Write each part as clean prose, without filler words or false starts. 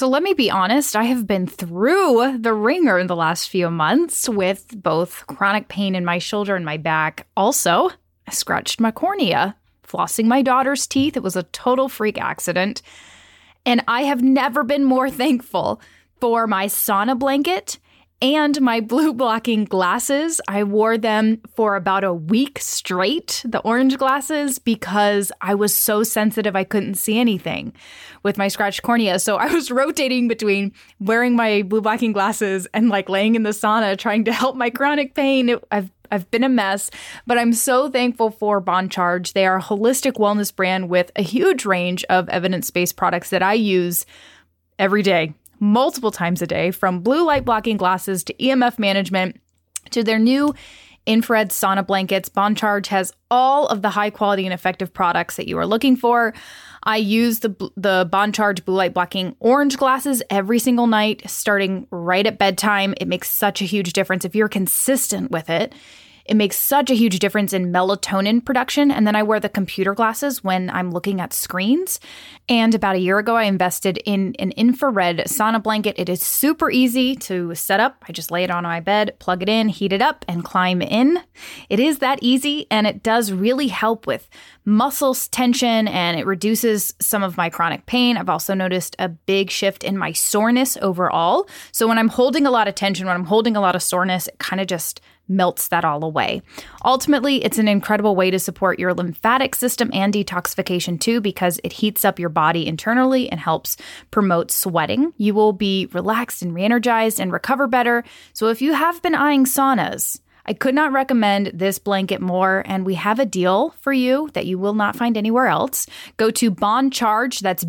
So let me be honest, I have been through the ringer in the last few months with both chronic pain in my shoulder and my back. Also, I scratched my cornea, flossing my daughter's teeth. It was a total freak accident. And I have never been more thankful for my sauna blanket and my blue blocking glasses. I wore them for about a week straight, the orange glasses, because I was so sensitive I couldn't see anything with my scratched cornea. So I was rotating between wearing my blue blocking glasses and like laying in the sauna trying to help my chronic pain. I've been a mess, but I'm so thankful for Bon Charge. They are a holistic wellness brand with a huge range of evidence-based products that I use every day, multiple times a day, from blue light blocking glasses to EMF management to their new infrared sauna blankets. Bon Charge has all of the high quality and effective products that you are looking for. I use the Bon Charge blue light blocking orange glasses every single night, starting right at bedtime. It makes such a huge difference if you're consistent with it. It makes such a huge difference in melatonin production. And then I wear the computer glasses when I'm looking at screens. And about a year ago, I invested in an infrared sauna blanket. It is super easy to set up. I just lay it on my bed, plug it in, heat it up, and climb in. It is that easy, and it does really help with muscle tension, and it reduces some of my chronic pain. I've also noticed a big shift in my soreness overall. So when I'm holding a lot of tension, when I'm holding a lot of soreness, it kind of just melts that all away. Ultimately, it's an incredible way to support your lymphatic system and detoxification too, because it heats up your body internally and helps promote sweating. You will be relaxed and re-energized and recover better. So if you have been eyeing saunas, I could not recommend this blanket more, and we have a deal for you that you will not find anywhere else. Go to BonCharge, that's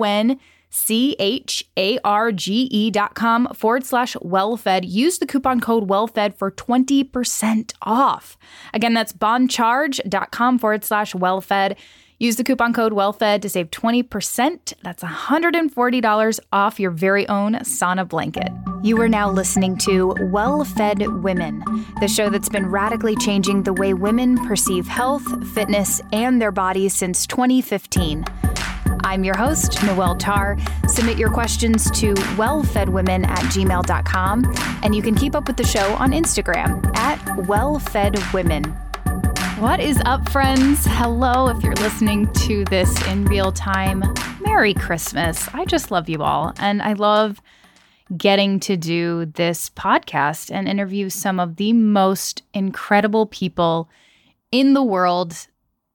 BonCharge.com/wellfed. Use the coupon code wellfed for 20% off. Again, that's BonCharge.com/wellfed. Use the coupon code wellfed to save 20%. That's $140 off your very own sauna blanket. You are now listening to Well-Fed Women, the show that's been radically changing the way women perceive health, fitness, and their bodies since 2015. I'm your host, Noelle Tarr. Submit your questions to wellfedwomen@gmail.com, and you can keep up with the show on Instagram @wellfedwomen. What is up, friends? Hello, if you're listening to this in real time. Merry Christmas. I just love you all, and I love getting to do this podcast and interview some of the most incredible people in the world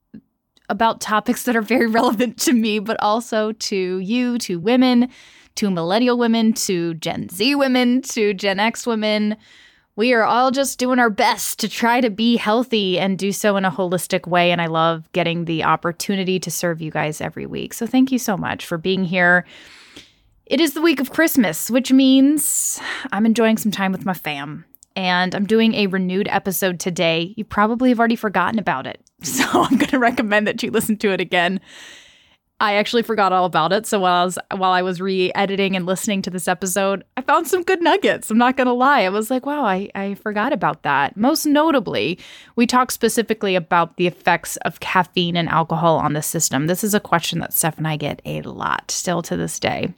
about topics that are very relevant to me, but also to you, to women, to millennial women, to Gen Z women, to Gen X women. We are all just doing our best to try to be healthy and do so in a holistic way. And I love getting the opportunity to serve you guys every week. So thank you so much for being here. It is the week of Christmas, which means I'm enjoying some time with my fam. And I'm doing a renewed episode today. You probably have already forgotten about it, so I'm going to recommend that you listen to it again. I actually forgot all about it, so while I was re-editing and listening to this episode, I found some good nuggets. I'm not going to lie. I was like, wow, I forgot about that. Most notably, we talk specifically about the effects of caffeine and alcohol on the system. This is a question that Steph and I get a lot still to this day.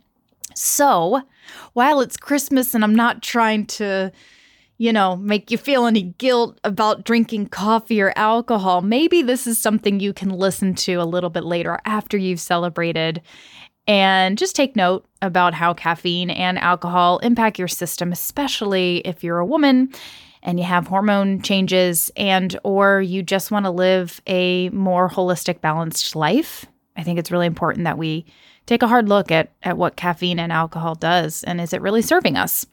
So while it's Christmas and I'm not trying to make you feel any guilt about drinking coffee or alcohol, maybe this is something you can listen to a little bit later after you've celebrated. And just take note about how caffeine and alcohol impact your system, especially if you're a woman and you have hormone changes or you just want to live a more holistic, balanced life. I think it's really important that we take a hard look at what caffeine and alcohol does, and is it really serving us?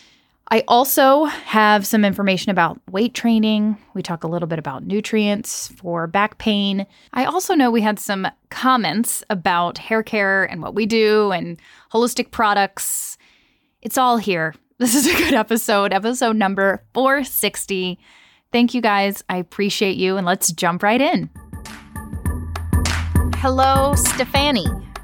I also have some information about weight training. We talk a little bit about nutrients for back pain. I also know we had some comments about hair care and what we do and holistic products. It's all here. This is a good episode number 460. Thank you guys. I appreciate you, and let's jump right in. Hello, Steffi.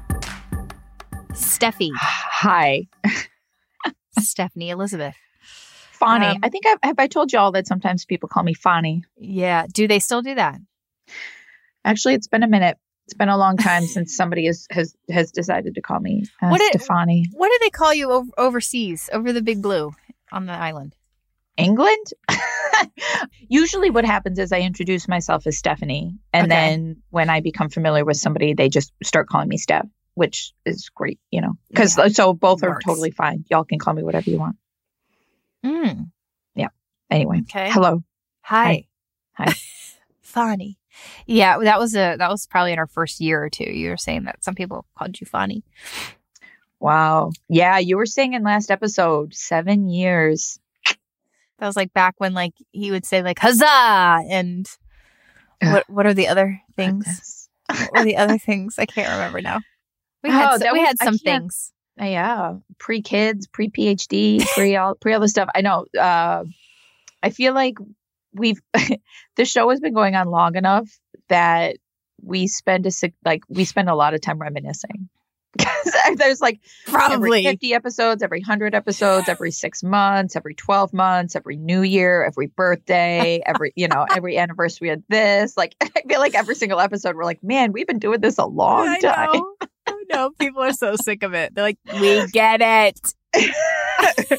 Hi. Stephanie Elizabeth. Fani. I think I told you all that sometimes people call me Fani. Yeah. Do they still do that? Actually, it's been a minute. It's been a long time since somebody has decided to call me Stefani. What do they call you overseas, over the big blue on the island? England? Usually what happens is I introduce myself as Stephanie. And then when I become familiar with somebody, they just start calling me Steph, which is great, because so both are totally fine. Y'all can call me whatever you want. Yeah. Anyway. Okay. Hello. Hi. Hi. Fani. Yeah, that was probably in our first year or two. You were saying that some people called you Fani. Wow. Yeah, you were saying in last episode, 7 years. That was like back when like he would say like huzzah and what are the other things? What were the other things? I can't remember now. We had some things. Yeah, pre-kids, pre-PhD, pre all the stuff. I know. I feel like the show has been going on long enough that we spend a lot of time reminiscing. There's like probably every 50 episodes, every 100 episodes, every 6 months, every 12 months, every New Year, every birthday, every anniversary of this. Like, I feel like every single episode, we're like, man, we've been doing this a long time. I know. People are so sick of it. They're like, we get it.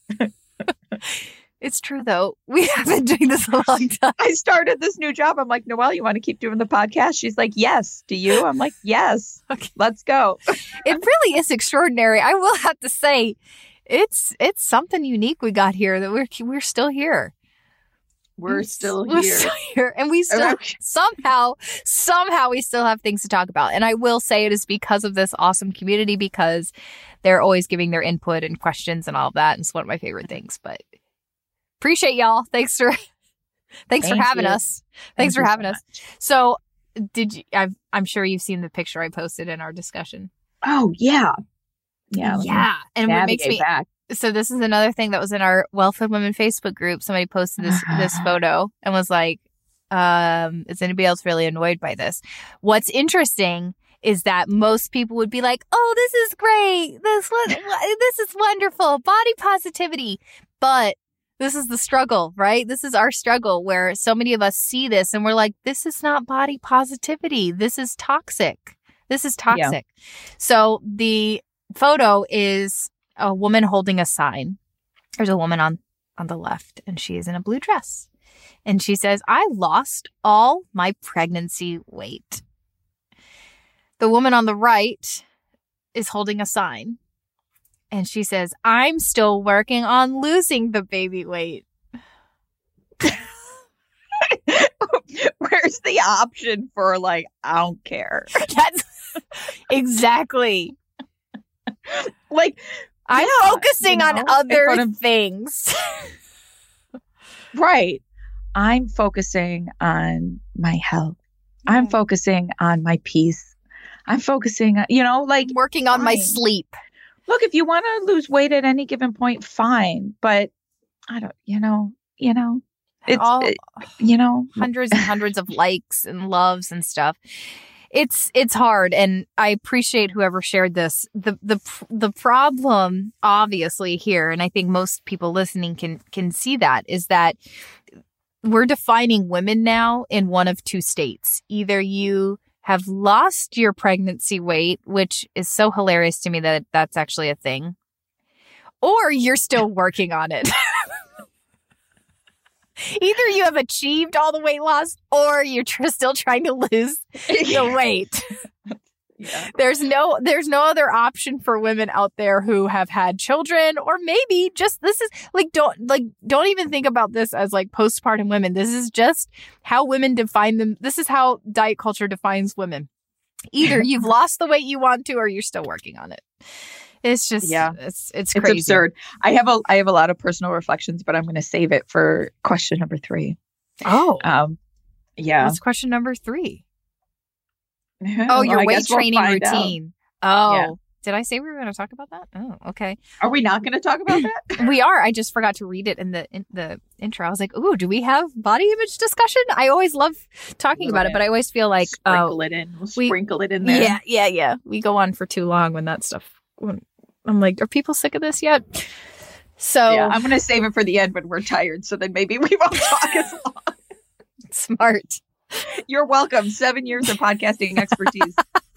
It's true, though. We have been doing this a long time. I started this new job. I'm like, Noelle, you want to keep doing the podcast? She's like, yes. Do you? I'm like, yes. Okay. Let's go. It really is extraordinary. I will have to say, it's something unique we got here that we're still here. We're still here. And we still somehow we still have things to talk about. And I will say it is because of this awesome community, because they're always giving their input and questions and all of that. And it's one of my favorite things. But appreciate y'all. Thanks for having us. Thanks for having us. So I'm sure you've seen the picture I posted in our discussion. Oh yeah. Yeah. And what makes me back. So this is another thing that was in our Well-Fed Women Facebook group. Somebody posted this photo and was like, is anybody else really annoyed by this? What's interesting is that most people would be like, oh, this is great. This is wonderful. Body positivity. But this is the struggle, right? This is our struggle where so many of us see this and we're like, this is not body positivity. This is toxic. Yeah. So the photo is a woman holding a sign. There's a woman on the left and she is in a blue dress. And she says, I lost all my pregnancy weight. The woman on the right is holding a sign. And she says, I'm still working on losing the baby weight. Where's the option for like, I don't care? That's exactly. Like, I'm focusing on other things. Right. I'm focusing on my health. Yeah. I'm focusing on my peace. I'm focusing on, working on my sleep. Look, if you want to lose weight at any given point, fine. But I don't, it's hundreds and hundreds of likes and loves and stuff. It's hard. And I appreciate whoever shared this. The problem obviously here, and I think most people listening can see that, is that we're defining women now in one of two states. Either you have lost your pregnancy weight, which is so hilarious to me that that's actually a thing, or you're still working on it. Either you have achieved all the weight loss or you're still trying to lose the weight. Yeah. There's no other option for women out there who have had children, or maybe just this is don't even think about this as like postpartum women. This is just how women define them. This is how diet culture defines women. Either you've lost the weight you want to, or you're still working on it. It's just, it's crazy. It's absurd. I have a lot of personal reflections, but I'm going to save it for question number 3. Oh, yeah. What's question number 3? Oh, your weight training routine. Oh, yeah. Did I say we were going to talk about that? Oh, okay. Are we not going to talk about that? We are. I just forgot to read it in the intro. I was like, ooh, do we have body image discussion? I always love talking about it, but I always feel like sprinkle it in. We'll sprinkle it in there. Yeah. We go on for too long when that stuff. I'm like, are people sick of this yet? So yeah, I'm going to save it for the end when we're tired. So then maybe we won't talk as long. Smart. You're welcome. 7 years of podcasting expertise.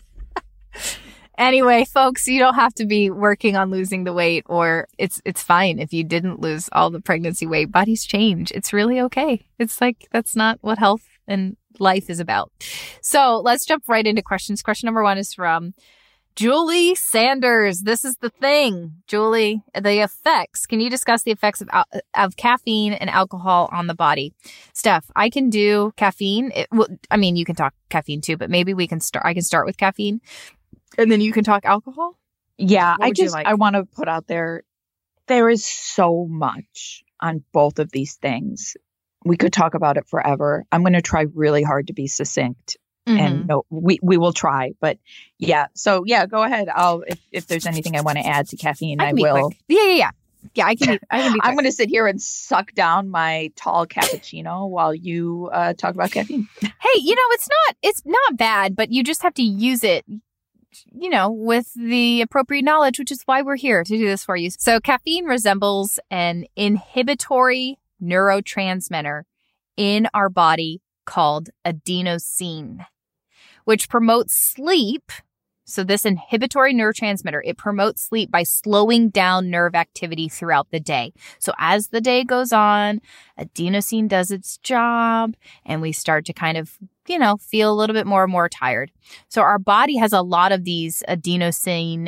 Anyway, folks, you don't have to be working on losing the weight, or it's fine if you didn't lose all the pregnancy weight. Bodies change. It's really okay. It's like, that's not what health and life is about. So let's jump right into questions. Question number 1 is from Julie Sanders. This is the thing, Julie, the effects. Can you discuss the effects of caffeine and alcohol on the body? Steph, I can do caffeine. You can talk caffeine too, but maybe I can start with caffeine. And then you can talk alcohol? Yeah, I want to put out there is so much on both of these things. We could talk about it forever. I'm going to try really hard to be succinct. And no, we will try. But yeah, so yeah, go ahead. If there's anything I want to add to caffeine, I will. Quick. Yeah. Yeah, I can be I'm going to sit here and suck down my tall cappuccino while you talk about caffeine. Hey, it's not bad, but you just have to use it, with the appropriate knowledge, which is why we're here to do this for you. So caffeine resembles an inhibitory neurotransmitter in our body called adenosine, which promotes sleep. So this inhibitory neurotransmitter, it promotes sleep by slowing down nerve activity throughout the day. So as the day goes on, adenosine does its job and we start to kind of, feel a little bit more and more tired. So our body has a lot of these adenosine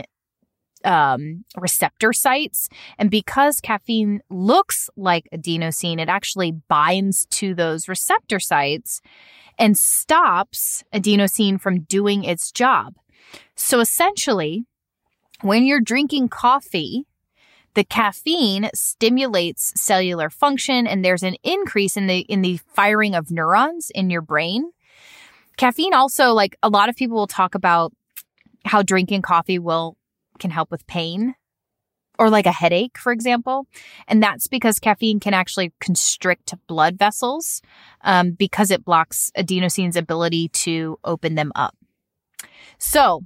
receptor sites. And because caffeine looks like adenosine, it actually binds to those receptor sites and stops adenosine from doing its job. So essentially, when you're drinking coffee, the caffeine stimulates cellular function and there's an increase in the firing of neurons in your brain. Caffeine also, like a lot of people will talk about how drinking coffee can help with pain or like a headache, for example. And that's because caffeine can actually constrict blood vessels because it blocks adenosine's ability to open them up. So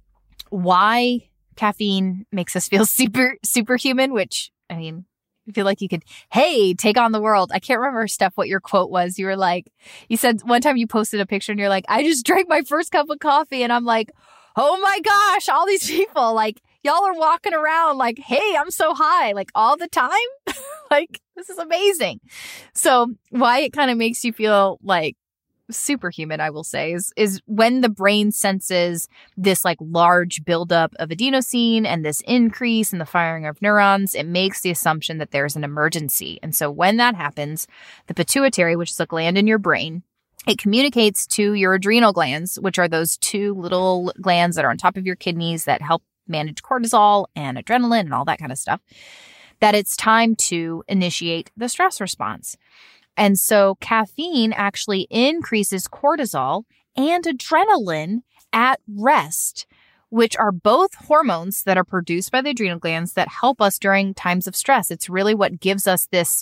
why caffeine makes us feel superhuman, which, I feel like you could, take on the world. I can't remember, Steph, what your quote was. You were like, you said one time you posted a picture and you're like, I just drank my first cup of coffee. And I'm like, oh my gosh, all these people, like, y'all are walking around like, hey, I'm so high, like all the time. Like, this is amazing. So why it kind of makes you feel like superhuman, I will say, is when the brain senses this like large buildup of adenosine and this increase in the firing of neurons, it makes the assumption that there's an emergency. And so when that happens, the pituitary, which is a gland in your brain, it communicates to your adrenal glands, which are those two little glands that are on top of your kidneys that help manage cortisol and adrenaline and all that kind of stuff, that it's time to initiate the stress response. And so caffeine actually increases cortisol and adrenaline at rest, which are both hormones that are produced by the adrenal glands that help us during times of stress. It's really what gives us this.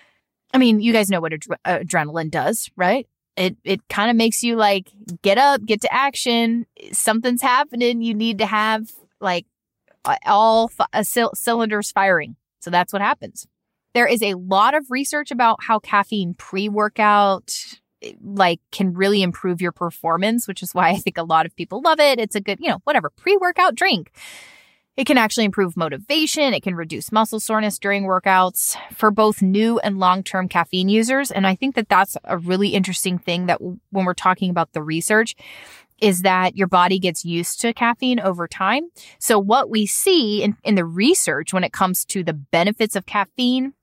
You guys know what adrenaline does, right? It kind of makes you like, get up, get to action. Something's happening. You need to have like all cylinders firing. So that's what happens. There is a lot of research about how caffeine pre-workout can really improve your performance, which is why I think a lot of people love it. It's a good, pre-workout drink. It can actually improve motivation. It can reduce muscle soreness during workouts for both new and long-term caffeine users. And I think that that's a really interesting thing that when we're talking about the research is that your body gets used to caffeine over time. So what we see in the research when it comes to the benefits of caffeine,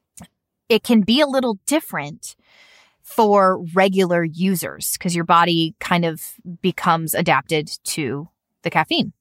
it can be a little different for regular users because your body kind of becomes adapted to the caffeine.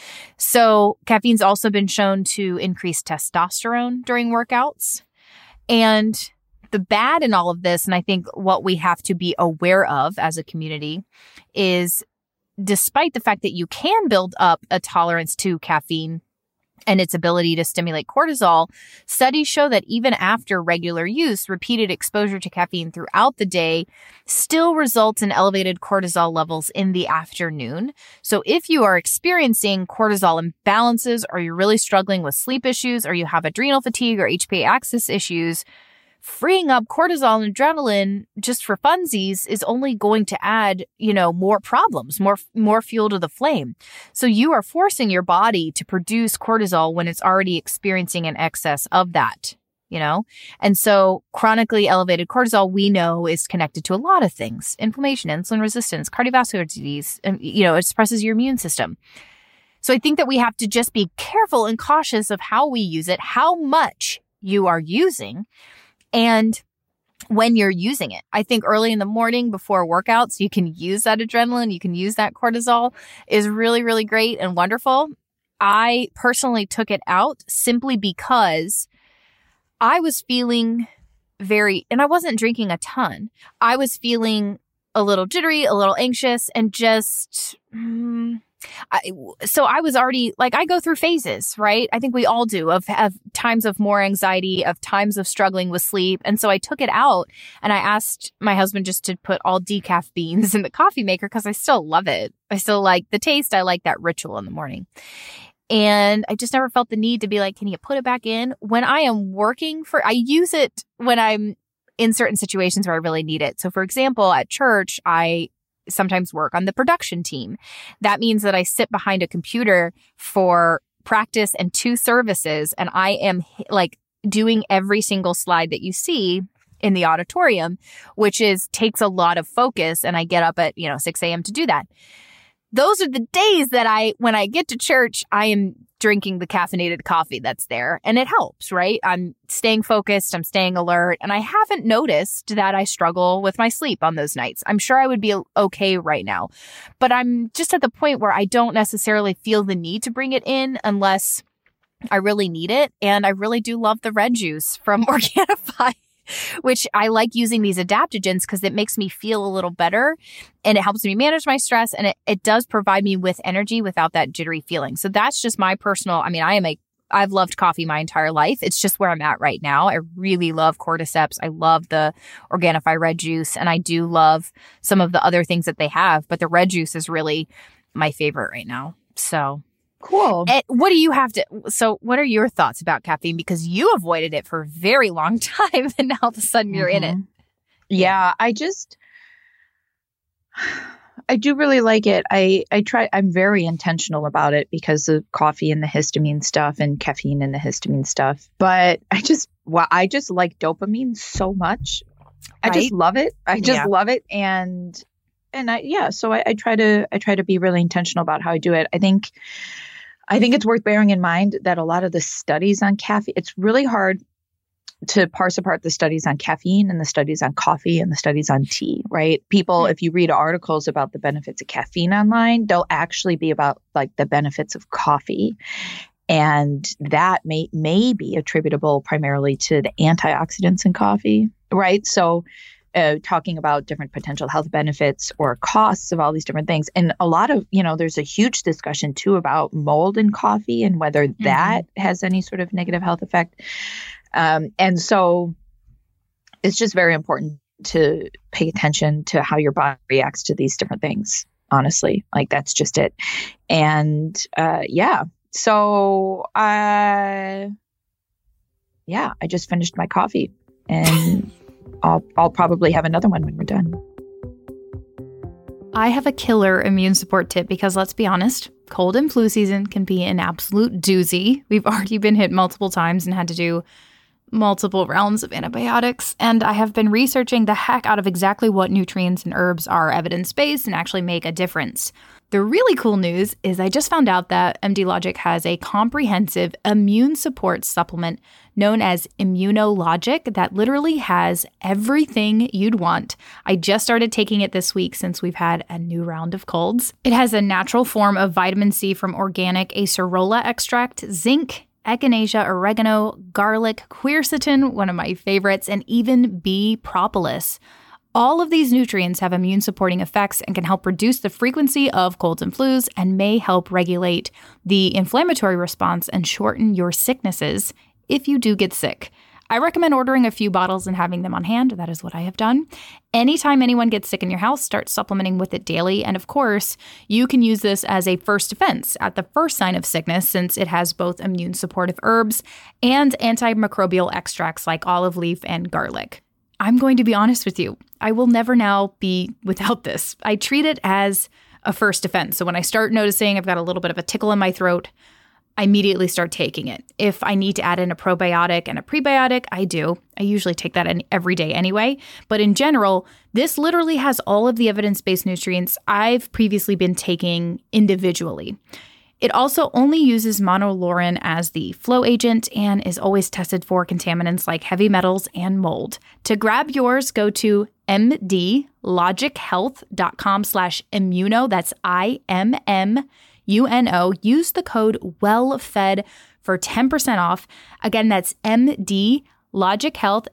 So caffeine's also been shown to increase testosterone during workouts. And the bad in all of this, and I think what we have to be aware of as a community, is despite the fact that you can build up a tolerance to caffeine and its ability to stimulate cortisol, studies show that even after regular use, repeated exposure to caffeine throughout the day still results in elevated cortisol levels in the afternoon. So if you are experiencing cortisol imbalances, or you're really struggling with sleep issues, or you have adrenal fatigue or HPA axis issues, freeing up cortisol and adrenaline just for funsies is only going to add, more problems, more fuel to the flame. So you are forcing your body to produce cortisol when it's already experiencing an excess of that, And so chronically elevated cortisol, we know, is connected to a lot of things: inflammation, insulin resistance, cardiovascular disease, and, it suppresses your immune system. So I think that we have to just be careful and cautious of how we use it, how much you are using, and when you're using it. I think early in the morning before workouts, you can use that adrenaline, you can use that cortisol, is really, really great and wonderful. I personally took it out simply because I was feeling and I wasn't drinking a ton. I was feeling a little jittery, a little anxious, and just... So I was already, I go through phases, right? I think we all do, of times of more anxiety, of times of struggling with sleep. And so I took it out and I asked my husband just to put all decaf beans in the coffee maker because I still love it. I still like the taste. I like that ritual in the morning. And I just never felt the need to be like, can you put it back in? When I am I use it when I'm in certain situations where I really need it. So for example, at church, I sometimes work on the production team. That means that I sit behind a computer for practice and 2 services, and I am doing every single slide that you see in the auditorium, which takes a lot of focus, and I get up at 6 a.m. to do that. Those are the days that when I get to church, I am drinking the caffeinated coffee that's there, and it helps, right? I'm staying focused, I'm staying alert, and I haven't noticed that I struggle with my sleep on those nights. I'm sure I would be okay right now, but I'm just at the point where I don't necessarily feel the need to bring it in unless I really need it. And I really do love the red juice from Organifi, which I like using these adaptogens because it makes me feel a little better and it helps me manage my stress, and it does provide me with energy without that jittery feeling. So that's just my personal, I've loved coffee my entire life. It's just where I'm at right now. I really love Cordyceps. I love the Organifi red juice, and I do love some of the other things that they have, but the red juice is really my favorite right now. So cool. What do you have what are your thoughts about caffeine? Because you avoided it for a very long time and now all of a sudden you're in it. Yeah, I do really like it. I'm very intentional about it because of coffee and the histamine stuff and caffeine and the histamine stuff. But I just like dopamine so much. Right? I just love it. Love it. So I try to be really intentional about how I do it. I think it's worth bearing in mind that a lot of the studies on caffeine, it's really hard to parse apart the studies on caffeine and the studies on coffee and the studies on tea, right? People, if you read articles about the benefits of caffeine online, they'll actually be about the benefits of coffee. And that may be attributable primarily to the antioxidants in coffee, right? So talking about different potential health benefits or costs of all these different things. And a lot of, there's a huge discussion too about mold in coffee and whether that has any sort of negative health effect. And so it's just very important to pay attention to how your body reacts to these different things, honestly. That's just it. And so I just finished my coffee and I'll probably have another one when we're done. I have a killer immune support tip because let's be honest, cold and flu season can be an absolute doozy. We've already been hit multiple times and had to do multiple rounds of antibiotics. And I have been researching the heck out of exactly what nutrients and herbs are evidence-based and actually make a difference. The really cool news is I just found out that MD Logic has a comprehensive immune support supplement known as Immunologic that literally has everything you'd want. I just started taking it this week since we've had a new round of colds. It has a natural form of vitamin C from organic acerola extract, zinc, echinacea, oregano, garlic, quercetin, one of my favorites, and even bee propolis. All of these nutrients have immune-supporting effects and can help reduce the frequency of colds and flus and may help regulate the inflammatory response and shorten your sicknesses if you do get sick. I recommend ordering a few bottles and having them on hand. That is what I have done. Anytime anyone gets sick in your house, start supplementing with it daily. And of course, you can use this as a first defense at the first sign of sickness, since it has both immune supportive herbs and antimicrobial extracts like olive leaf and garlic. I'm going to be honest with you. I will never now be without this. I treat it as a first defense. So when I start noticing I've got a little bit of a tickle in my throat, I immediately start taking it. If I need to add in a probiotic and a prebiotic, I do. I usually take that in every day anyway. But in general, this literally has all of the evidence-based nutrients I've previously been taking individually. It also only uses monolaurin as the flow agent and is always tested for contaminants like heavy metals and mold. To grab yours, go to mdlogichealth.com/immuno. That's IMMUNO. Use the code WELLFED for 10% off. Again, that's mdlogichealth,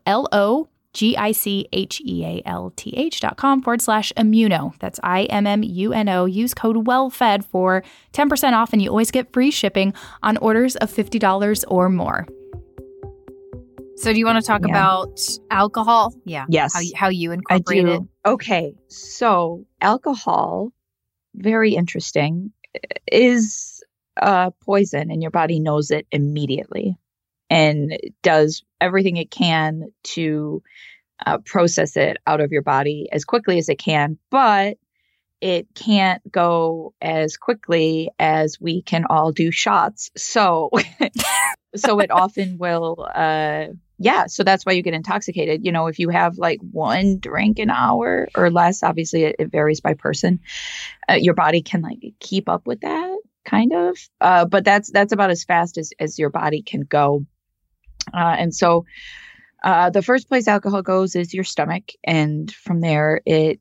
LOGICHEALTH.com/immuno. That's IMMUNO. Use code WELLFED for 10% off, and you always get free shipping on orders of $50 or more. So do you want to talk about alcohol? Yeah. Yes. How you incorporate it? Okay. So alcohol, very interesting, is a poison, and your body knows it immediately and does everything it can to process it out of your body as quickly as it can, but it can't go as quickly as we can all do shots. So, so it often will, so that's why you get intoxicated. You know, if you have like one drink an hour or less, obviously it varies by person. Your body can like keep up with that kind of, but that's about as fast as your body can go. And so the first place alcohol goes is your stomach. And from there, it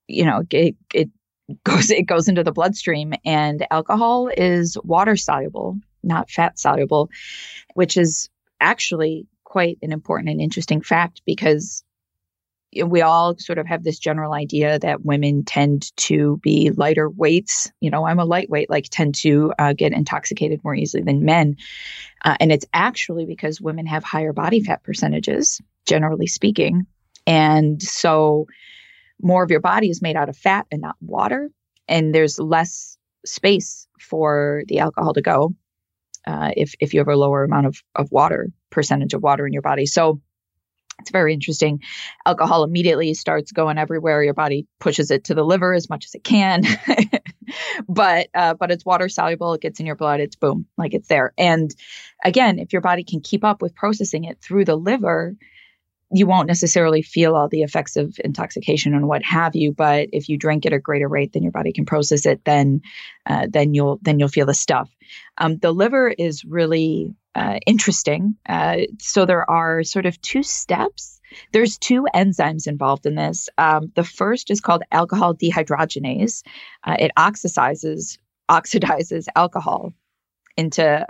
goes into the bloodstream, and alcohol is water soluble, not fat soluble, which is actually quite an important and interesting fact, because we all sort of have this general idea that women tend to be lighter weights. You know, I'm a lightweight, like tend to get intoxicated more easily than men. And it's actually because women have higher body fat percentages, generally speaking. And so more of your body is made out of fat and not water. And there's less space for the alcohol to go if you have a lower amount of percentage of water in your body. So it's very interesting. Alcohol immediately starts going everywhere. Your body pushes it to the liver as much as it can, but it's water soluble. It gets in your blood. It's boom, like it's there. And again, if your body can keep up with processing it through the liver, you won't necessarily feel all the effects of intoxication and what have you. But if you drink at a greater rate than your body can process it, then you'll feel the stuff. The liver is really interesting. So there are sort of two steps. There's two enzymes involved in this. The first is called alcohol dehydrogenase. It oxidizes alcohol into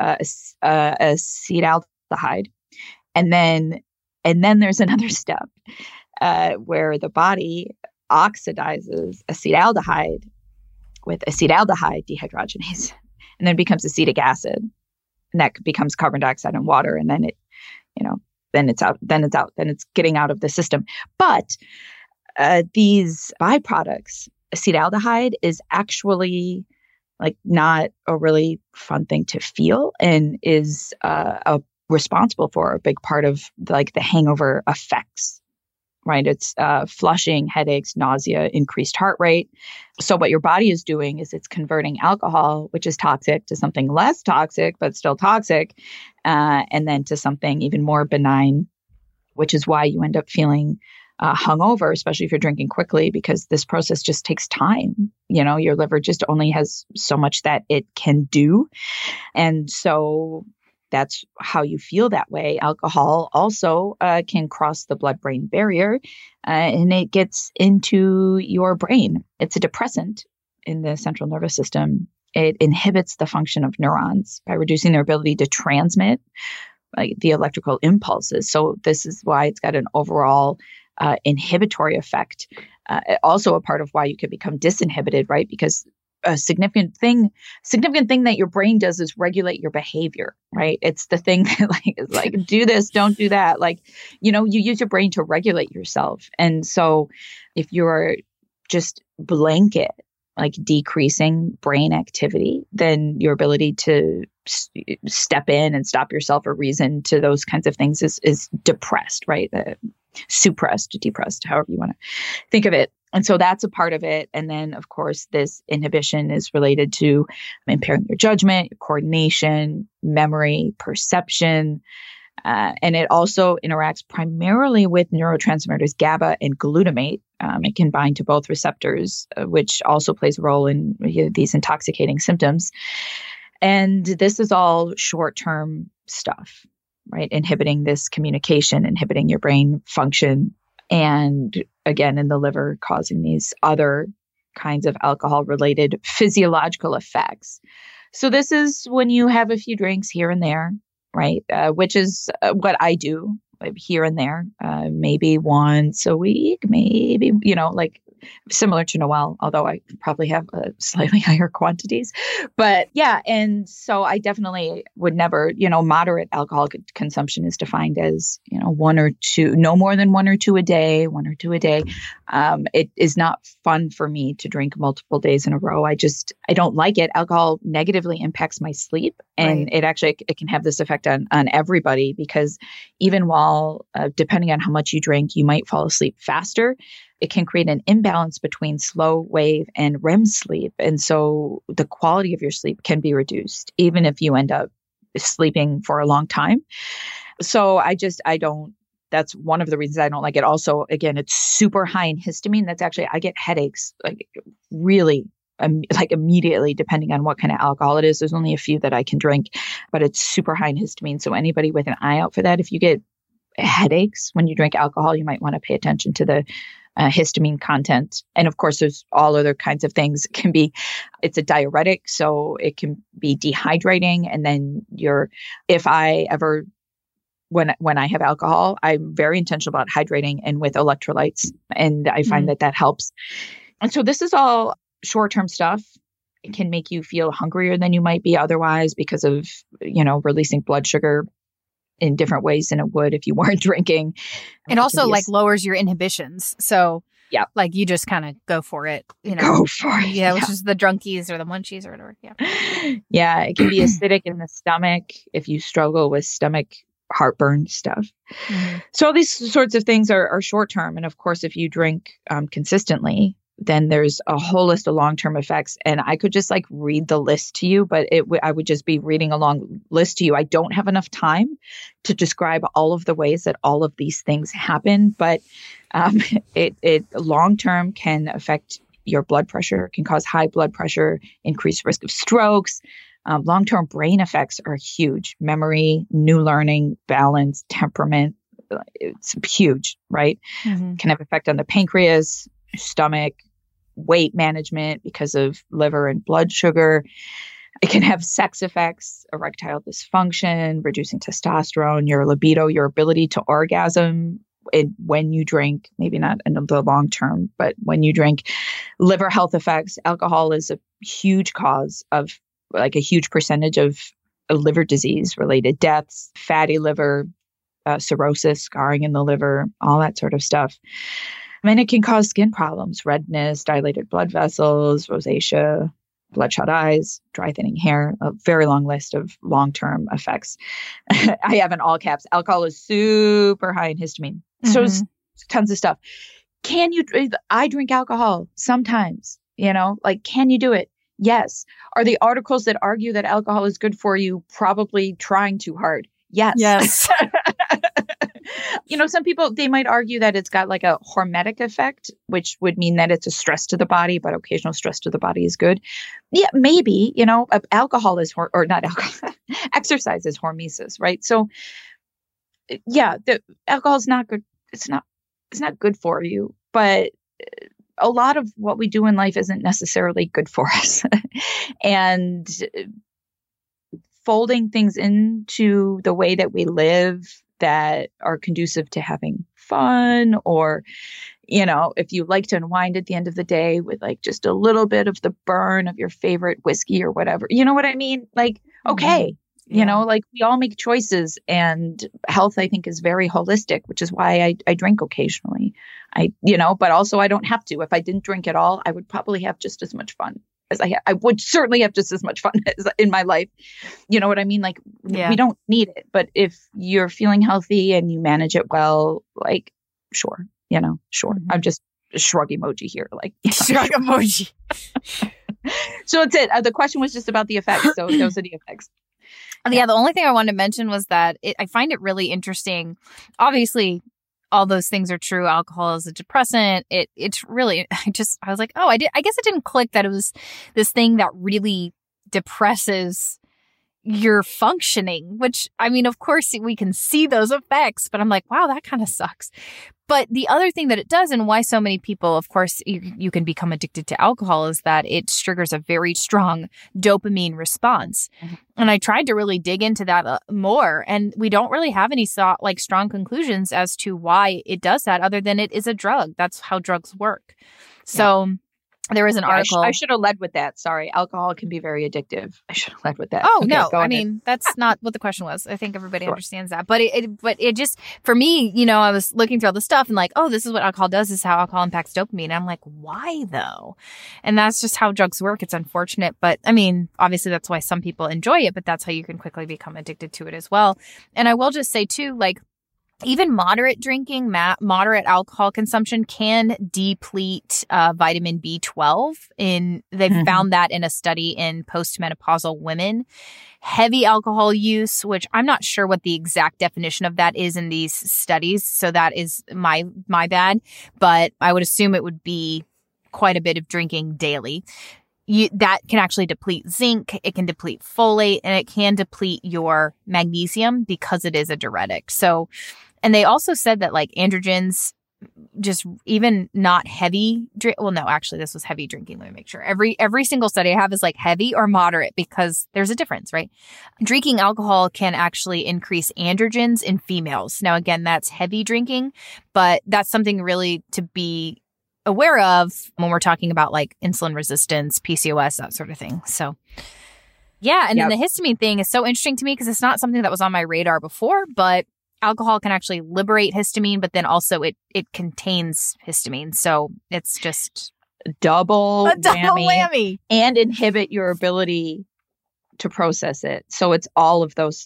acetaldehyde, and then there's another step where the body oxidizes acetaldehyde with acetaldehyde dehydrogenase, and then it becomes acetic acid, and that becomes carbon dioxide and water, and then it's getting out of the system. But these byproducts, acetaldehyde is actually like not a really fun thing to feel, and is responsible for a big part of like the hangover effects, right? It's flushing, headaches, nausea, increased heart rate. So what your body is doing is it's converting alcohol, which is toxic, to something less toxic, but still toxic, and then to something even more benign, which is why you end up feeling hungover, especially if you're drinking quickly, because this process just takes time. You know, your liver just only has so much that it can do. And so that's how you feel that way. Alcohol also can cross the blood-brain barrier, and it gets into your brain. It's a depressant in the central nervous system. It inhibits the function of neurons by reducing their ability to transmit the electrical impulses. So this is why it's got an overall inhibitory effect. Also a part of why you can become disinhibited, right? Because a significant thing that your brain does is regulate your behavior, right? It's the thing that like do this, don't do that. Like, you use your brain to regulate yourself. And so if you're just blanket, like decreasing brain activity, then your ability to step in and stop yourself or reason to those kinds of things is depressed, right? Suppressed, depressed, however you want to think of it. And so that's a part of it. And then, of course, this inhibition is related to impairing your judgment, your coordination, memory, perception. And it also interacts primarily with neurotransmitters GABA and glutamate. It can bind to both receptors, which also plays a role in these intoxicating symptoms. And this is all short-term stuff, right? Inhibiting this communication, inhibiting your brain function, and again, in the liver, causing these other kinds of alcohol-related physiological effects. So this is when you have a few drinks here and there, right? Which is what I do here and there, maybe once a week, maybe, like similar to Noelle, although I probably have slightly higher quantities. But yeah, and so I definitely would never, moderate alcohol consumption is defined as, one or two, no more than one or two a day. It is not fun for me to drink multiple days in a row. I don't like it. Alcohol negatively impacts my sleep, and right. it can have this effect on everybody, because even while, depending on how much you drink, you might fall asleep faster. It can create an imbalance between slow wave and REM sleep. And so the quality of your sleep can be reduced, even if you end up sleeping for a long time. So that's one of the reasons I don't like it. Also, again, it's super high in histamine. I get headaches, like really, like immediately, depending on what kind of alcohol it is. There's only a few that I can drink, but it's super high in histamine. So anybody with an eye out for that, if you get headaches when you drink alcohol, you might want to pay attention to the histamine content. And of course, there's all other kinds of things. It's a diuretic, so it can be dehydrating. And then when I have alcohol, I'm very intentional about hydrating and with electrolytes. And I find that helps. And so this is all short-term stuff. It can make you feel hungrier than you might be otherwise because of, releasing blood sugar in different ways than it would if you weren't drinking. It also lowers your inhibitions. So yeah, like you just kind of go for it, Go for it. Yeah, which is the drunkies or the munchies or whatever. Yeah. Yeah. It can be acidic in the stomach if you struggle with stomach heartburn stuff. Mm-hmm. So all these sorts of things are short term. And of course, if you drink consistently, then there's a whole list of long-term effects. And I could just read the list to you, but I would just be reading a long list to you. I don't have enough time to describe all of the ways that all of these things happen, but it long-term can affect your blood pressure, can cause high blood pressure, increased risk of strokes. Long-term brain effects are huge. Memory, new learning, balance, temperament. It's huge, right? Mm-hmm. Can have effect on the pancreas, stomach, weight management because of liver and blood sugar. It can have sex effects, erectile dysfunction, reducing testosterone, your libido, your ability to orgasm when you drink, maybe not in the long term, but when you drink. Liver health effects. Alcohol is a huge cause of a huge percentage of liver disease related deaths, fatty liver, cirrhosis, scarring in the liver, all that sort of stuff. And it can cause skin problems, redness, dilated blood vessels, rosacea, bloodshot eyes, dry thinning hair, a very long list of long-term effects. I have in all caps, alcohol is super high in histamine. Mm-hmm. So it's tons of stuff. I drink alcohol sometimes, can you do it? Yes. Are the articles that argue that alcohol is good for you probably trying too hard? Yes. Some people, they might argue that it's got a hormetic effect, which would mean that it's a stress to the body, but occasional stress to the body is good. Yeah, maybe, alcohol is, or not alcohol, exercise is hormesis, right? So yeah, the alcohol is not good. It's not good for you, but a lot of what we do in life isn't necessarily good for us. And folding things into the way that we live that are conducive to having fun, or, if you like to unwind at the end of the day with like just a little bit of the burn of your favorite whiskey or whatever, you know what I mean? Like, okay. Like we all make choices, and health, I think, is very holistic, which is why I drink occasionally. But also I don't have to. If I didn't drink at all, I would probably have just as much fun as I would certainly have just as much fun as in my life. You know what I mean? Like we don't need it, but if you're feeling healthy and you manage it well, like, sure. Sure. Mm-hmm. I'm just a shrug emoji here. Like shrug emoji. So that's it. The question was just about the effects. So those are the effects. Yeah, the only thing I wanted to mention was that I find it really interesting. Obviously, all those things are true. Alcohol is a depressant. It's really, I was like, I guess it didn't click that it was this thing that really depresses your functioning, which, I mean, of course we can see those effects, but I'm like, wow, that kind of sucks. But the other thing that it does, and why so many people, of course, you can become addicted to alcohol, is that it triggers a very strong dopamine response. Mm-hmm. And I tried to really dig into that more, and we don't really have any strong conclusions as to why it does that, other than it is a drug. That's how drugs work. So there was an article. I should have led with that. Sorry. Alcohol can be very addictive. I should have led with that. Oh, okay, no. I mean, that's not what the question was. I think everybody understands that. But it just, for me, I was looking through all the stuff and like, oh, this is what alcohol does. This is how alcohol impacts dopamine. And I'm like, why though? And that's just how drugs work. It's unfortunate. But I mean, obviously that's why some people enjoy it, but that's how you can quickly become addicted to it as well. And I will just say too, like, even moderate drinking, moderate alcohol consumption can deplete vitamin B12. They've found that in a study in postmenopausal women. Heavy alcohol use, which I'm not sure what the exact definition of that is in these studies, so that is my bad. But I would assume it would be quite a bit of drinking daily. That can actually deplete zinc, it can deplete folate, and it can deplete your magnesium because it is a diuretic. So, and they also said that like androgens, just even not heavy drink. Well, no, actually this was heavy drinking. Let me make sure. Every single study I have is like heavy or moderate, because there's a difference, right? Drinking alcohol can actually increase androgens in females. Now, again, that's heavy drinking, but that's something really to be aware of when we're talking about like insulin resistance, PCOS, that sort of thing. So yeah. And then the histamine thing is so interesting to me because it's not something that was on my radar before, but alcohol can actually liberate histamine, but then also it contains histamine. So it's just a double whammy and inhibit your ability to process it. So it's all of those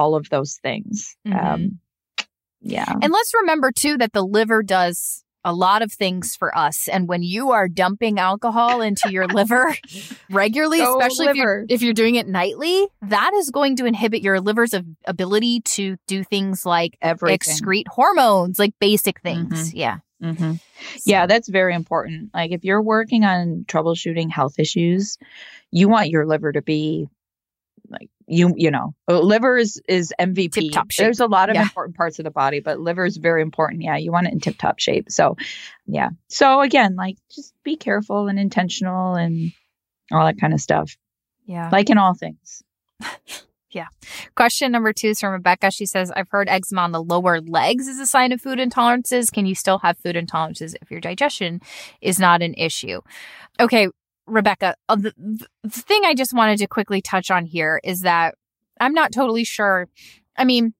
things. Mm-hmm. And let's remember too that the liver does a lot of things for us. And when you are dumping alcohol into your liver regularly, especially if you're doing it nightly, that is going to inhibit your liver's ability to do things like excrete hormones, like basic things. Mm-hmm. Yeah. Mm-hmm. Yeah, that's very important. Like if you're working on troubleshooting health issues, you want your liver to be like, liver is MVP. Tip-top shape. There's a lot of important parts of the body, but liver is very important. Yeah. You want it in tip-top shape. So yeah. So again, like just be careful and intentional and all that kind of stuff. Yeah. Like in all things. Yeah. Question number 2 is from Rebecca. She says, I've heard eczema on the lower legs is a sign of food intolerances. Can you still have food intolerances if your digestion is not an issue? Okay. Rebecca, the thing I just wanted to quickly touch on here is that I'm not totally sure. I mean,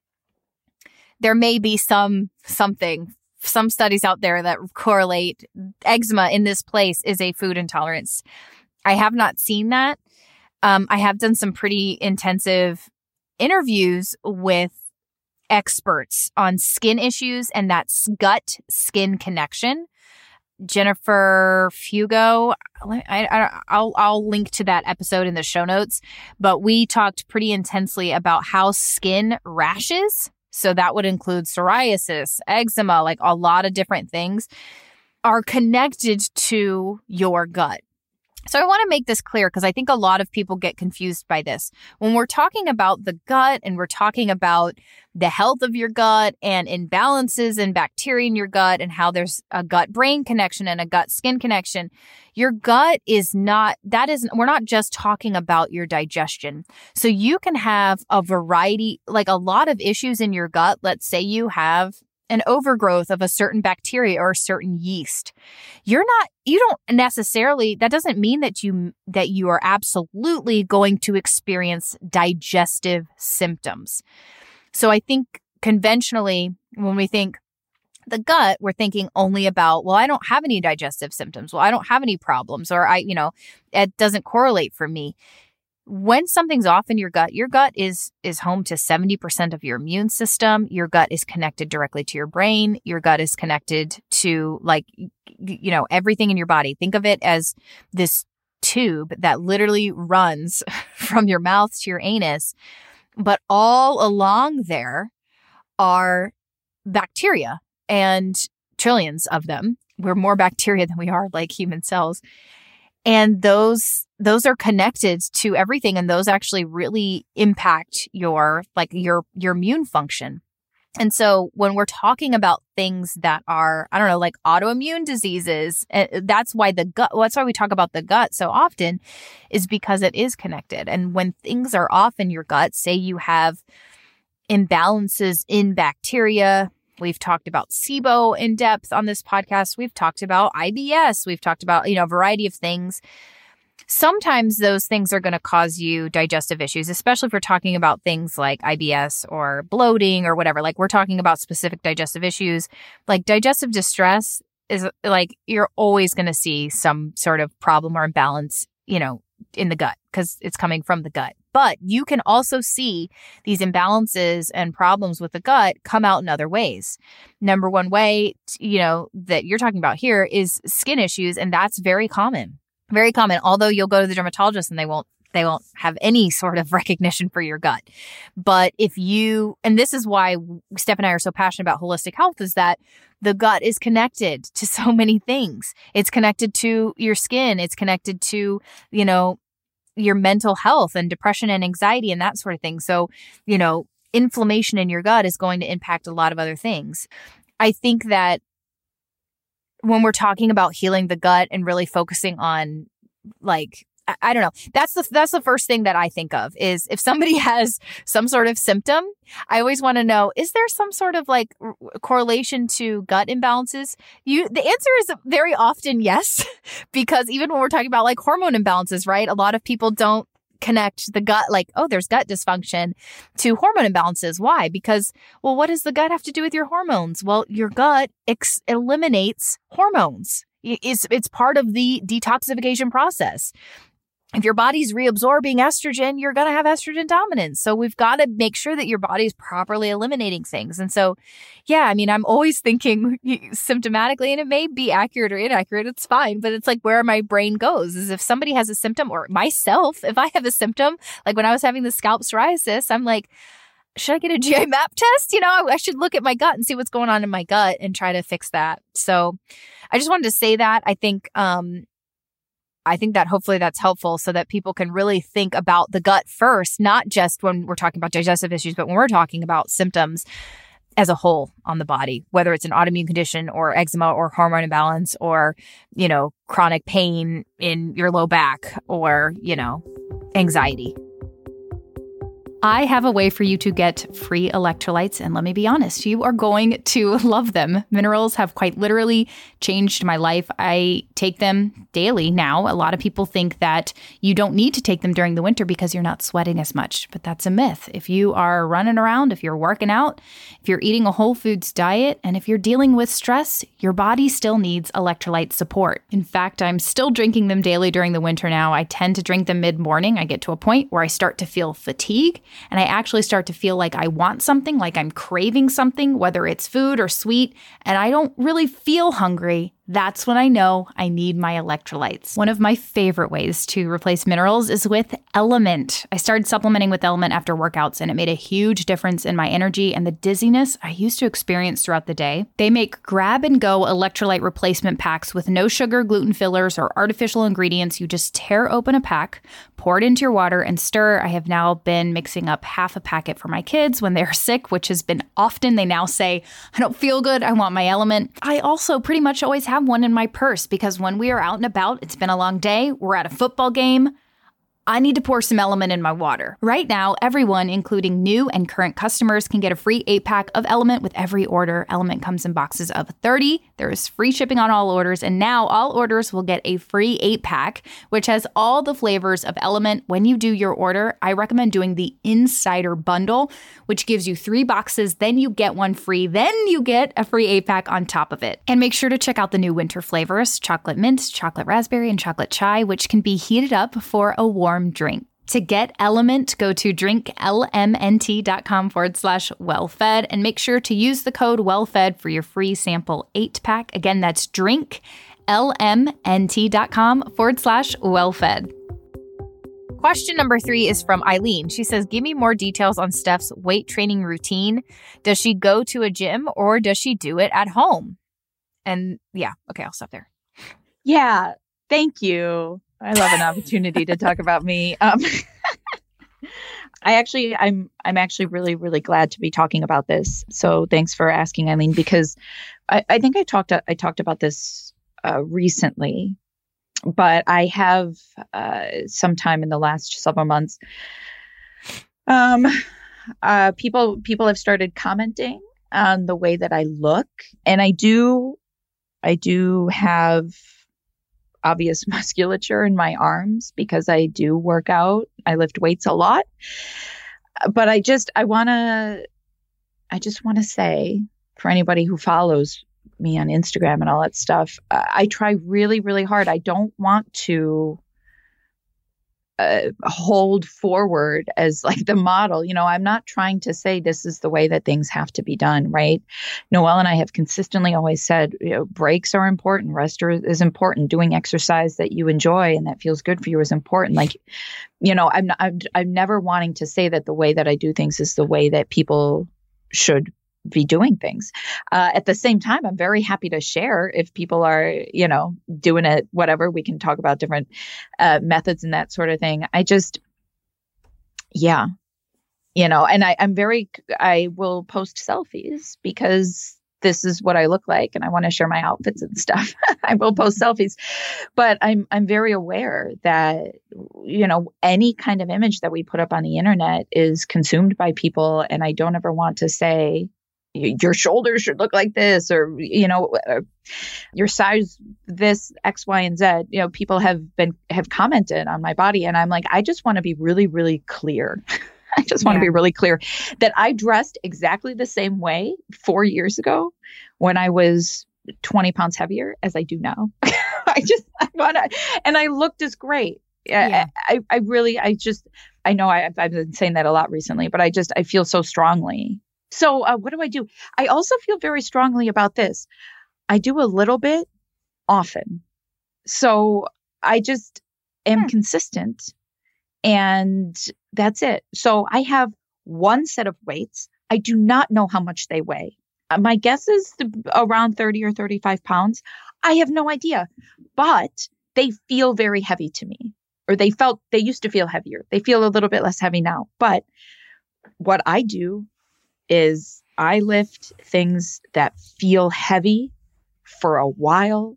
there may be some studies out there that correlate eczema in this place is a food intolerance. I have not seen that. I have done some pretty intensive interviews with experts on skin issues and that gut-skin connection. Jennifer Fugo, I'll link to that episode in the show notes, but we talked pretty intensely about how skin rashes, so that would include psoriasis, eczema, like a lot of different things, are connected to your gut. So I want to make this clear because I think a lot of people get confused by this. When we're talking about the gut and we're talking about the health of your gut and imbalances and bacteria in your gut and how there's a gut-brain connection and a gut-skin connection, your gut is not, we're not just talking about your digestion. So you can have a variety, like a lot of issues in your gut. Let's say you have an overgrowth of a certain bacteria or a certain yeast. You don't necessarily, that doesn't mean that you are absolutely going to experience digestive symptoms. So I think conventionally, when we think the gut, we're thinking only about, well, I don't have any digestive symptoms. Well, I don't have any problems, or it doesn't correlate for me. When something's off in your gut is home to 70% of your immune system. Your gut is connected directly to your brain. Your gut is connected to everything in your body. Think of it as this tube that literally runs from your mouth to your anus. But all along there are bacteria, and trillions of them. We're more bacteria than we are like human cells. And those are connected to everything. And those actually really impact your immune function. And so when we're talking about things that are, like autoimmune diseases, that's why we talk about the gut so often, is because it is connected. And when things are off in your gut, say you have imbalances in bacteria. We've talked about SIBO in depth on this podcast. We've talked about IBS. We've talked about, a variety of things. Sometimes those things are going to cause you digestive issues, especially if we're talking about things like IBS or bloating or whatever. Like, we're talking about specific digestive issues. Like, digestive distress is like, you're always going to see some sort of problem or imbalance, in the gut, because it's coming from the gut. But you can also see these imbalances and problems with the gut come out in other ways. Number one way, that you're talking about here is skin issues. And that's very common, although you'll go to the dermatologist and they won't have any sort of recognition for your gut. But and this is why Steph and I are so passionate about holistic health, is that the gut is connected to so many things. It's connected to your skin. It's connected to, your mental health and depression and anxiety and that sort of thing. So, inflammation in your gut is going to impact a lot of other things. I think that when we're talking about healing the gut and really focusing on, I don't know. That's the first thing that I think of is if somebody has some sort of symptom, I always want to know, is there some sort of correlation to gut imbalances? The answer is very often yes, because even when we're talking about hormone imbalances, right? A lot of people don't connect the gut, there's gut dysfunction, to hormone imbalances. Why? Because, well, what does the gut have to do with your hormones? Well, your gut eliminates hormones. It's part of the detoxification process. If your body's reabsorbing estrogen, you're going to have estrogen dominance. So we've got to make sure that your body's properly eliminating things. And so, yeah, I'm always thinking symptomatically, and it may be accurate or inaccurate. It's fine. But it's where my brain goes is if somebody has a symptom, or myself, if I have a symptom, like when I was having the scalp psoriasis, I'm like, should I get a GI map test? I should look at my gut and see what's going on in my gut and try to fix that. So I just wanted to say that. I think that hopefully that's helpful so that people can really think about the gut first, not just when we're talking about digestive issues, but when we're talking about symptoms as a whole on the body, whether it's an autoimmune condition or eczema or hormone imbalance or, chronic pain in your low back or, anxiety. I have a way for you to get free electrolytes, and let me be honest, you are going to love them. Minerals have quite literally changed my life. I take them daily now. A lot of people think that you don't need to take them during the winter because you're not sweating as much, but that's a myth. If you are running around, if you're working out, if you're eating a whole foods diet, and if you're dealing with stress, your body still needs electrolyte support. In fact, I'm still drinking them daily during the winter now. I tend to drink them mid-morning. I get to a point where I start to feel fatigue. And I actually start to feel like I want something, like I'm craving something, whether it's food or sweet, and I don't really feel hungry. That's when I know I need my electrolytes. One of my favorite ways to replace minerals is with Element. I started supplementing with Element after workouts, and it made a huge difference in my energy and the dizziness I used to experience throughout the day. They make grab-and-go electrolyte replacement packs with no sugar, gluten fillers, or artificial ingredients. You just tear open a pack, pour it into your water, and stir. I have now been mixing up half a packet for my kids when they're sick, which has been often. They now say, I don't feel good, I want my Element. I also pretty much always have one in my purse because when we are out and about, it's been a long day, we're at a football game, I need to pour some Element in my water. Right now, everyone, including new and current customers, can get a free 8-pack of Element with every order. Element comes in boxes of 30. There is free shipping on all orders, and now all orders will get a free 8-pack, which has all the flavors of Element. When you do your order, I recommend doing the Insider Bundle, which gives you 3 boxes, then you get one free, then you get a free 8-pack on top of it. And make sure to check out the new winter flavors, chocolate mint, chocolate raspberry, and chocolate chai, which can be heated up for a warm drink. To get Element, go to drinklmnt.com/wellfed and make sure to use the code wellfed for your free sample 8-pack. Again, that's drinklmnt.com/wellfed. Question number 3 is from Eileen. She says, give me more details on Steph's weight training routine. Does she go to a gym or does she do it at home? And yeah, okay, I'll stop there. Yeah, thank you. I love an opportunity to talk about me. I'm actually really, really glad to be talking about this. So thanks for asking, Eileen, because I think I talked about this recently, but I have sometime in the last several months, people have started commenting on the way that I look, and I do have obvious musculature in my arms because I do work out. I lift weights a lot. But I just want to say, for anybody who follows me on Instagram and all that stuff, I try really, really hard. I don't want to hold forward as like the model. You know, I'm not trying to say this is the way that things have to be done, right? Noelle and I have consistently always said, you know, breaks are important. Rest is important. Doing exercise that you enjoy and that feels good for you is important. Like, you know, I'm never wanting to say that the way that I do things is the way that people should be doing things. At the same time, I'm very happy to share if people are, you know, doing it, whatever. We can talk about different methods and that sort of thing. Yeah, you know, and I will post selfies because this is what I look like and I want to share my outfits and stuff. I will post selfies, but I'm very aware that, you know, any kind of image that we put up on the internet is consumed by people. And I don't ever want to say, your shoulders should look like this, or, you know, your size, this X, Y, and Z. You know, people have commented on my body, and I'm like, I just want to be really, really clear. I just want to be really clear that I dressed exactly the same way 4 years ago when I was 20 pounds heavier as I do now. I want to, and I looked as great. Yeah. I know I've been saying that a lot recently, but I feel so strongly. So what do? I also feel very strongly about this. I do a little bit often. So I just am consistent, and that's it. So I have one set of weights. I do not know how much they weigh. My guess is around 30 or 35 pounds. I have no idea, but they feel very heavy to me, or they used to feel heavier. They feel a little bit less heavy now. But what I do is I lift things that feel heavy for a while,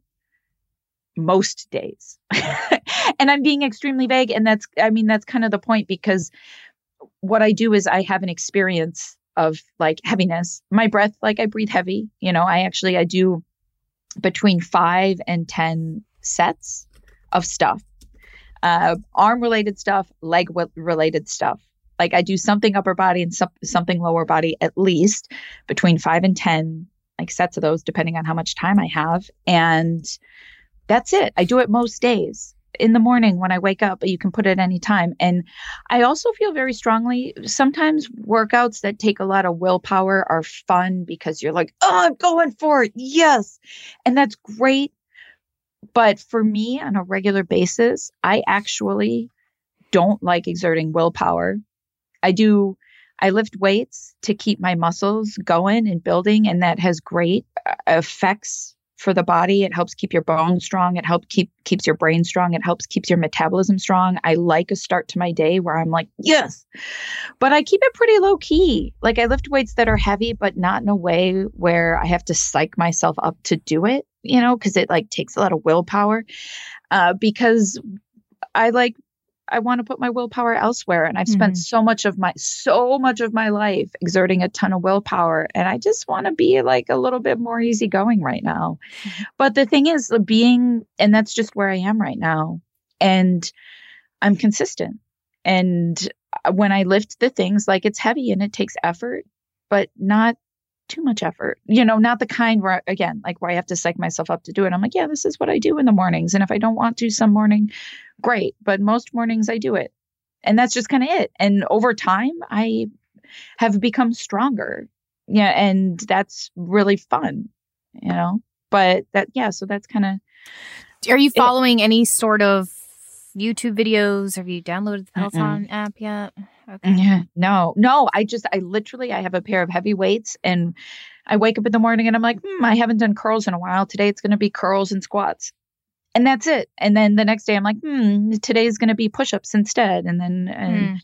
most days. And I'm being extremely vague. And that's kind of the point, because what I do is I have an experience of like heaviness. My breath, like I breathe heavy. You know, I do between 5 and 10 sets of stuff, arm related stuff, leg related stuff. Like I do something upper body and something lower body, at least between 5 and 10 like sets of those, depending on how much time I have. And that's it. I do it most days. In the morning when I wake up, you can put it any time. And I also feel very strongly, sometimes workouts that take a lot of willpower are fun because you're like, oh, I'm going for it. Yes. And that's great. But for me on a regular basis, I actually don't like exerting willpower. I lift weights to keep my muscles going and building, and that has great effects for the body. It helps keep your bones strong. It helps keeps your brain strong. It helps keeps your metabolism strong. I like a start to my day where I'm like, yes, but I keep it pretty low key. Like I lift weights that are heavy, but not in a way where I have to psych myself up to do it, because it like takes a lot of willpower, because I want to put my willpower elsewhere. And I've spent so much of my life exerting a ton of willpower. And I just want to be like a little bit more easygoing right now. But the thing is and that's just where I am right now. And I'm consistent. And when I lift the things, like it's heavy and it takes effort, but not too much effort, not the kind where, again, like where I have to psych myself up to do it. I'm like, yeah, this is what I do in the mornings. And if I don't want to some morning, great. But most mornings I do it. And that's just kind of it. And over time, I have become stronger. Yeah. And that's really fun, but so that's kind of. Are you following any sort of YouTube videos? Have you downloaded the Peloton app yet? Okay. Yeah, no. I have a pair of heavy weights and I wake up in the morning and I'm like, I haven't done curls in a while. Today it's going to be curls and squats. And that's it. And then the next day I'm like, today's going to be push-ups instead. And then,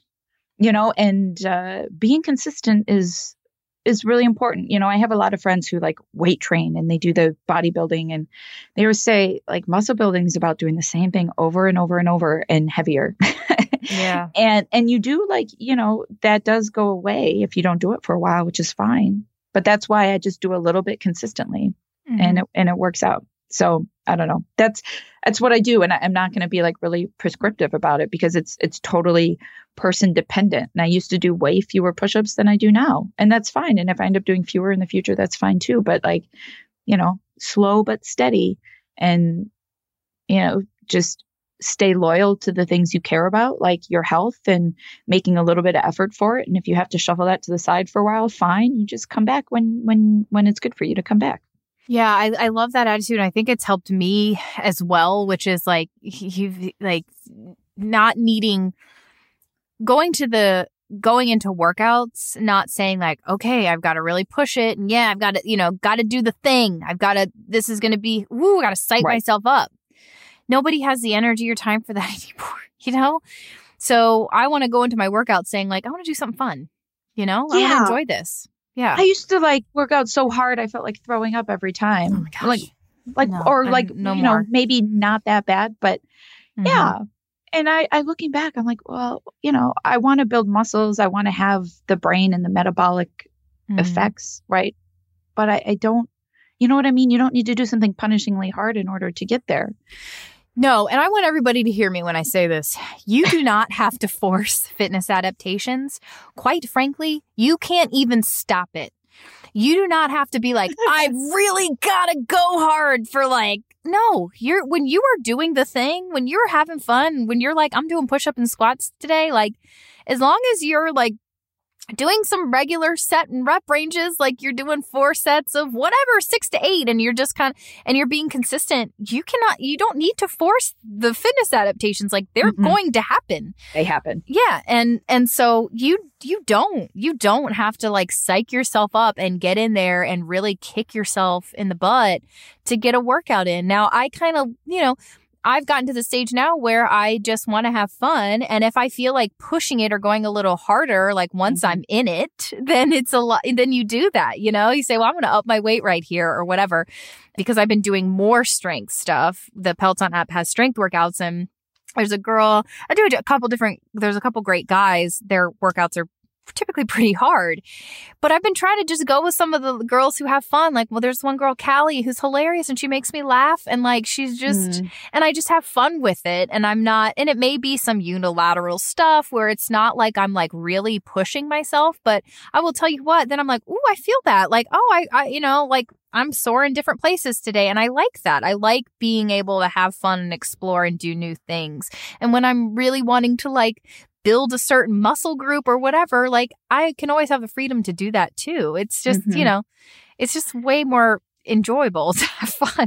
being consistent is really important. I have a lot of friends who like weight train and they do the bodybuilding, and they always say like muscle building is about doing the same thing over and over and over and heavier. Yeah. And you do that does go away if you don't do it for a while, which is fine. But that's why I just do a little bit consistently and it works out. So I don't know. That's what I do. And I'm not going to be like really prescriptive about it because it's totally person dependent. And I used to do way fewer push-ups than I do now. And that's fine. And if I end up doing fewer in the future, that's fine too. But like, slow but steady and, just stay loyal to the things you care about, like your health and making a little bit of effort for it. And if you have to shuffle that to the side for a while, fine. You just come back when it's good for you to come back. Yeah, I love that attitude. I think it's helped me as well, which is like you've like not needing going into workouts, not saying like, okay, I've got to really push it. And yeah, I've got to, got to do the thing. This is going to be, I got to psych myself up. Nobody has the energy or time for that anymore, So I want to go into my workout saying like, I want to do something fun, I want to enjoy this. Yeah. I used to like work out so hard. I felt like throwing up every time. Oh my gosh. No, maybe not that bad, but yeah. And I looking back, I'm like, well, I want to build muscles. I want to have the brain and the metabolic effects. Right. But I don't, you know what I mean? You don't need to do something punishingly hard in order to get there. No, and I want everybody to hear me when I say this. You do not have to force fitness adaptations. Quite frankly, you can't even stop it. You do not have to be like, I really gotta go hard for like, no, when you are doing the thing, when you're having fun, when you're like, I'm doing push-up and squats today, like as long as you're like doing some regular set and rep ranges, like you're doing 4 sets of whatever, 6 to 8, and you're just and you're being consistent, you don't need to force the fitness adaptations. Like they're going to happen. They happen. Yeah. And so you don't have to like psych yourself up and get in there and really kick yourself in the butt to get a workout in. Now I kind of, I've gotten to the stage now where I just want to have fun. And if I feel like pushing it or going a little harder, like once I'm in it, then it's a lot. Then you do that, you say, well, I'm going to up my weight right here or whatever, because I've been doing more strength stuff. The Peloton app has strength workouts, and there's a girl, there's a couple great guys. Their workouts are typically pretty hard, but I've been trying to just go with some of the girls who have fun. Like, well, there's one girl, Callie, who's hilarious and she makes me laugh, and like she's just and I just have fun with it. And and it may be some unilateral stuff where it's not like I'm like really pushing myself, but I will tell you what, then I'm like, ooh, I feel that, like, oh, I like I'm sore in different places today. And I like that. I like being able to have fun and explore and do new things. And when I'm really wanting to like build a certain muscle group or whatever, like I can always have the freedom to do that too. It's just, it's just way more enjoyable to have fun.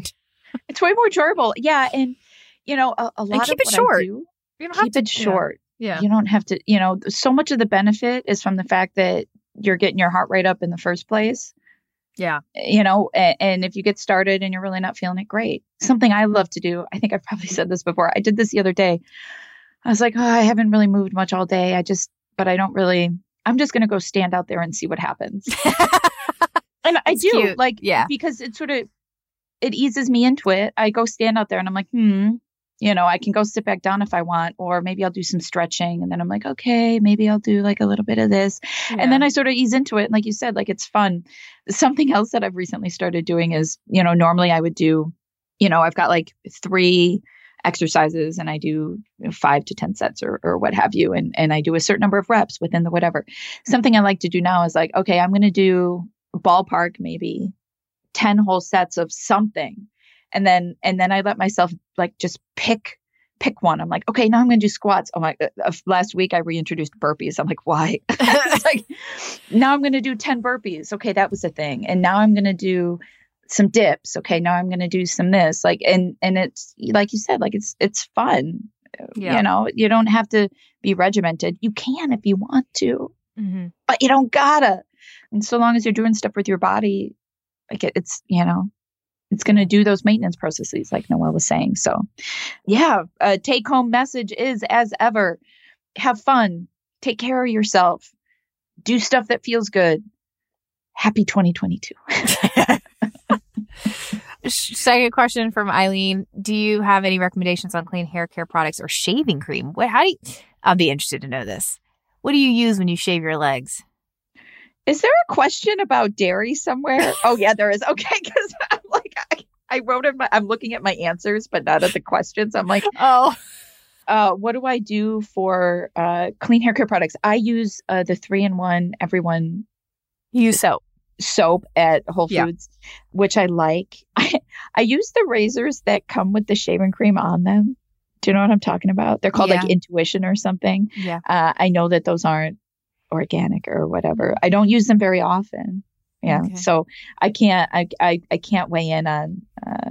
It's way more enjoyable. Yeah. And, a lot keep of it what short. I do, You don't have keep to, it short. Yeah. You don't have to, so much of the benefit is from the fact that you're getting your heart rate up in the first place. Yeah. And if you get started and you're really not feeling it, great. Something I love to do. I think I've probably said this before. I did this the other day. I was like, I haven't really moved much all day. I'm just going to go stand out there and see what happens. And I do cute. like, yeah, because it eases me into it. I go stand out there and I'm like, I can go sit back down if I want, or maybe I'll do some stretching. And then I'm like, okay, maybe I'll do like a little bit of this. Yeah. And then I sort of ease into it. And like you said, like, it's fun. Something else that I've recently started doing is, normally I would do, I've got like 3 exercises and I do 5 to 10 sets or what have you. And I do a certain number of reps within the whatever. Something I like to do now is like, okay, I'm going to do ballpark, maybe 10 whole sets of something. And then I let myself like just pick one. I'm like, okay, now I'm going to do squats. Oh my, last week I reintroduced burpees. I'm like, why? It's like, now I'm going to do 10 burpees. Okay. That was a thing. And now I'm going to do some dips. Okay. Now I'm going to do some this, like, and it's like you said, like it's fun. Yeah. You don't have to be regimented. You can, if you want to, but you don't gotta. And so long as you're doing stuff with your body, like it's going to do those maintenance processes like Noelle was saying. So yeah, take home message is, as ever, have fun, take care of yourself, do stuff that feels good. Happy 2022. Second question from Eileen. Do you have any recommendations on clean hair care products or shaving cream? I'll be interested to know this. What do you use when you shave your legs? Is there a question about dairy somewhere? Oh yeah, there is. Okay. Cause I'm like, I wrote I'm looking at my answers, but not at the questions. I'm like, what do I do for clean hair care products? I use the 3-in-1 Everyone. You use soap at Whole Foods, which I like. I use the razors that come with the shaving cream on them. Do you know what I'm talking about? They're called like Intuition or something. Yeah. I know that those aren't organic or whatever. I don't use them very often. Yeah. Okay. So I can't weigh in on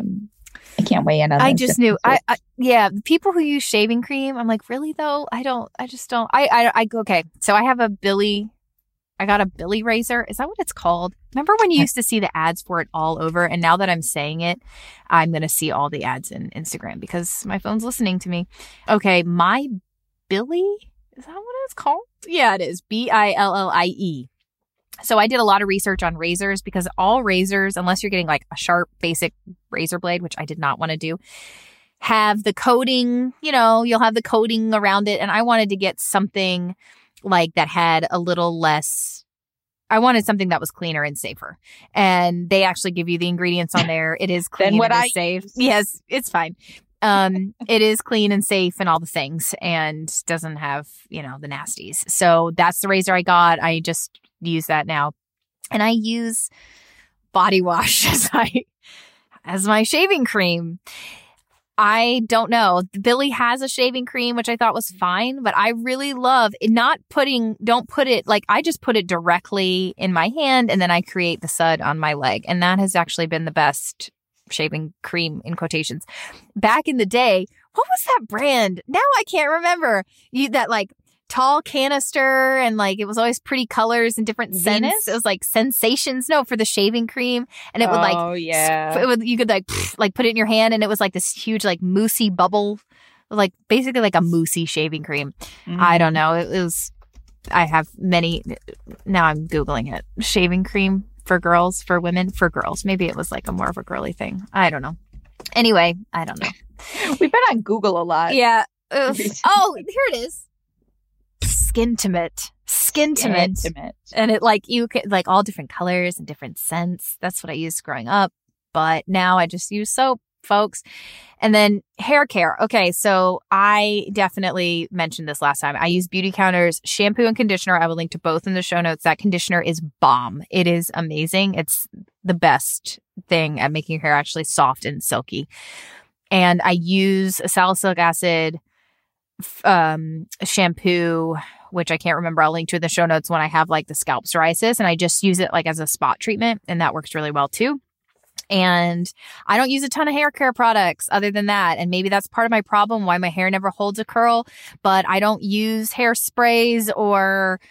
I just knew. People who use shaving cream, I'm like, really though? I just don't. Okay. So I got a Billy razor. Is that what it's called? Remember when you used to see the ads for it all over? And now that I'm saying it, I'm going to see all the ads in Instagram because my phone's listening to me. Okay. My Billy, is that what it's called? Yeah, it is. Billie. So I did a lot of research on razors because all razors, unless you're getting like a sharp basic razor blade, which I did not want to do, have the coating, you'll have the coating around it. And I wanted to get something like that had a little less, I wanted something that was cleaner and safer. And they actually give you the ingredients on there. It is clean and safe. Yes, it's fine. It is clean and safe and all the things and doesn't have, the nasties. So that's the razor I got. I just use that now. And I use body wash as my shaving cream. I don't know. Billy has a shaving cream, which I thought was fine, but I really love it. Don't put it like, I just put it directly in my hand and then I create the sud on my leg. And that has actually been the best shaving cream in quotations. Back in the day, what was that brand? Now I can't remember. That like tall canister and like it was always pretty colors and different scents. It was like Sensations, for the shaving cream, and it would you could like put it in your hand and it was like this huge like moussey bubble, like basically like a moussey shaving cream. I don't know. It was. I have many. Now I'm googling it. Shaving cream for girls, for women, for girls. Maybe it was like a more of a girly thing. I don't know. Anyway, I don't know. We've been on Google a lot. Yeah. Oh, here it is. Skintimate. And it like, you could like all different colors and different scents. That's what I used growing up. But now I just use soap, folks. And then hair care. Okay. So I definitely mentioned this last time. I use Beauty Counter's shampoo and conditioner. I will link to both in the show notes. That conditioner is bomb. It is amazing. It's the best thing at making your hair actually soft and silky. And I use a salicylic acid shampoo, which I can't remember. I'll link to in the show notes when I have like the scalp psoriasis, and I just use it like as a spot treatment, and that works really well too. And I don't use a ton of hair care products other than that. And maybe that's part of my problem, why my hair never holds a curl. But I don't use hairsprays or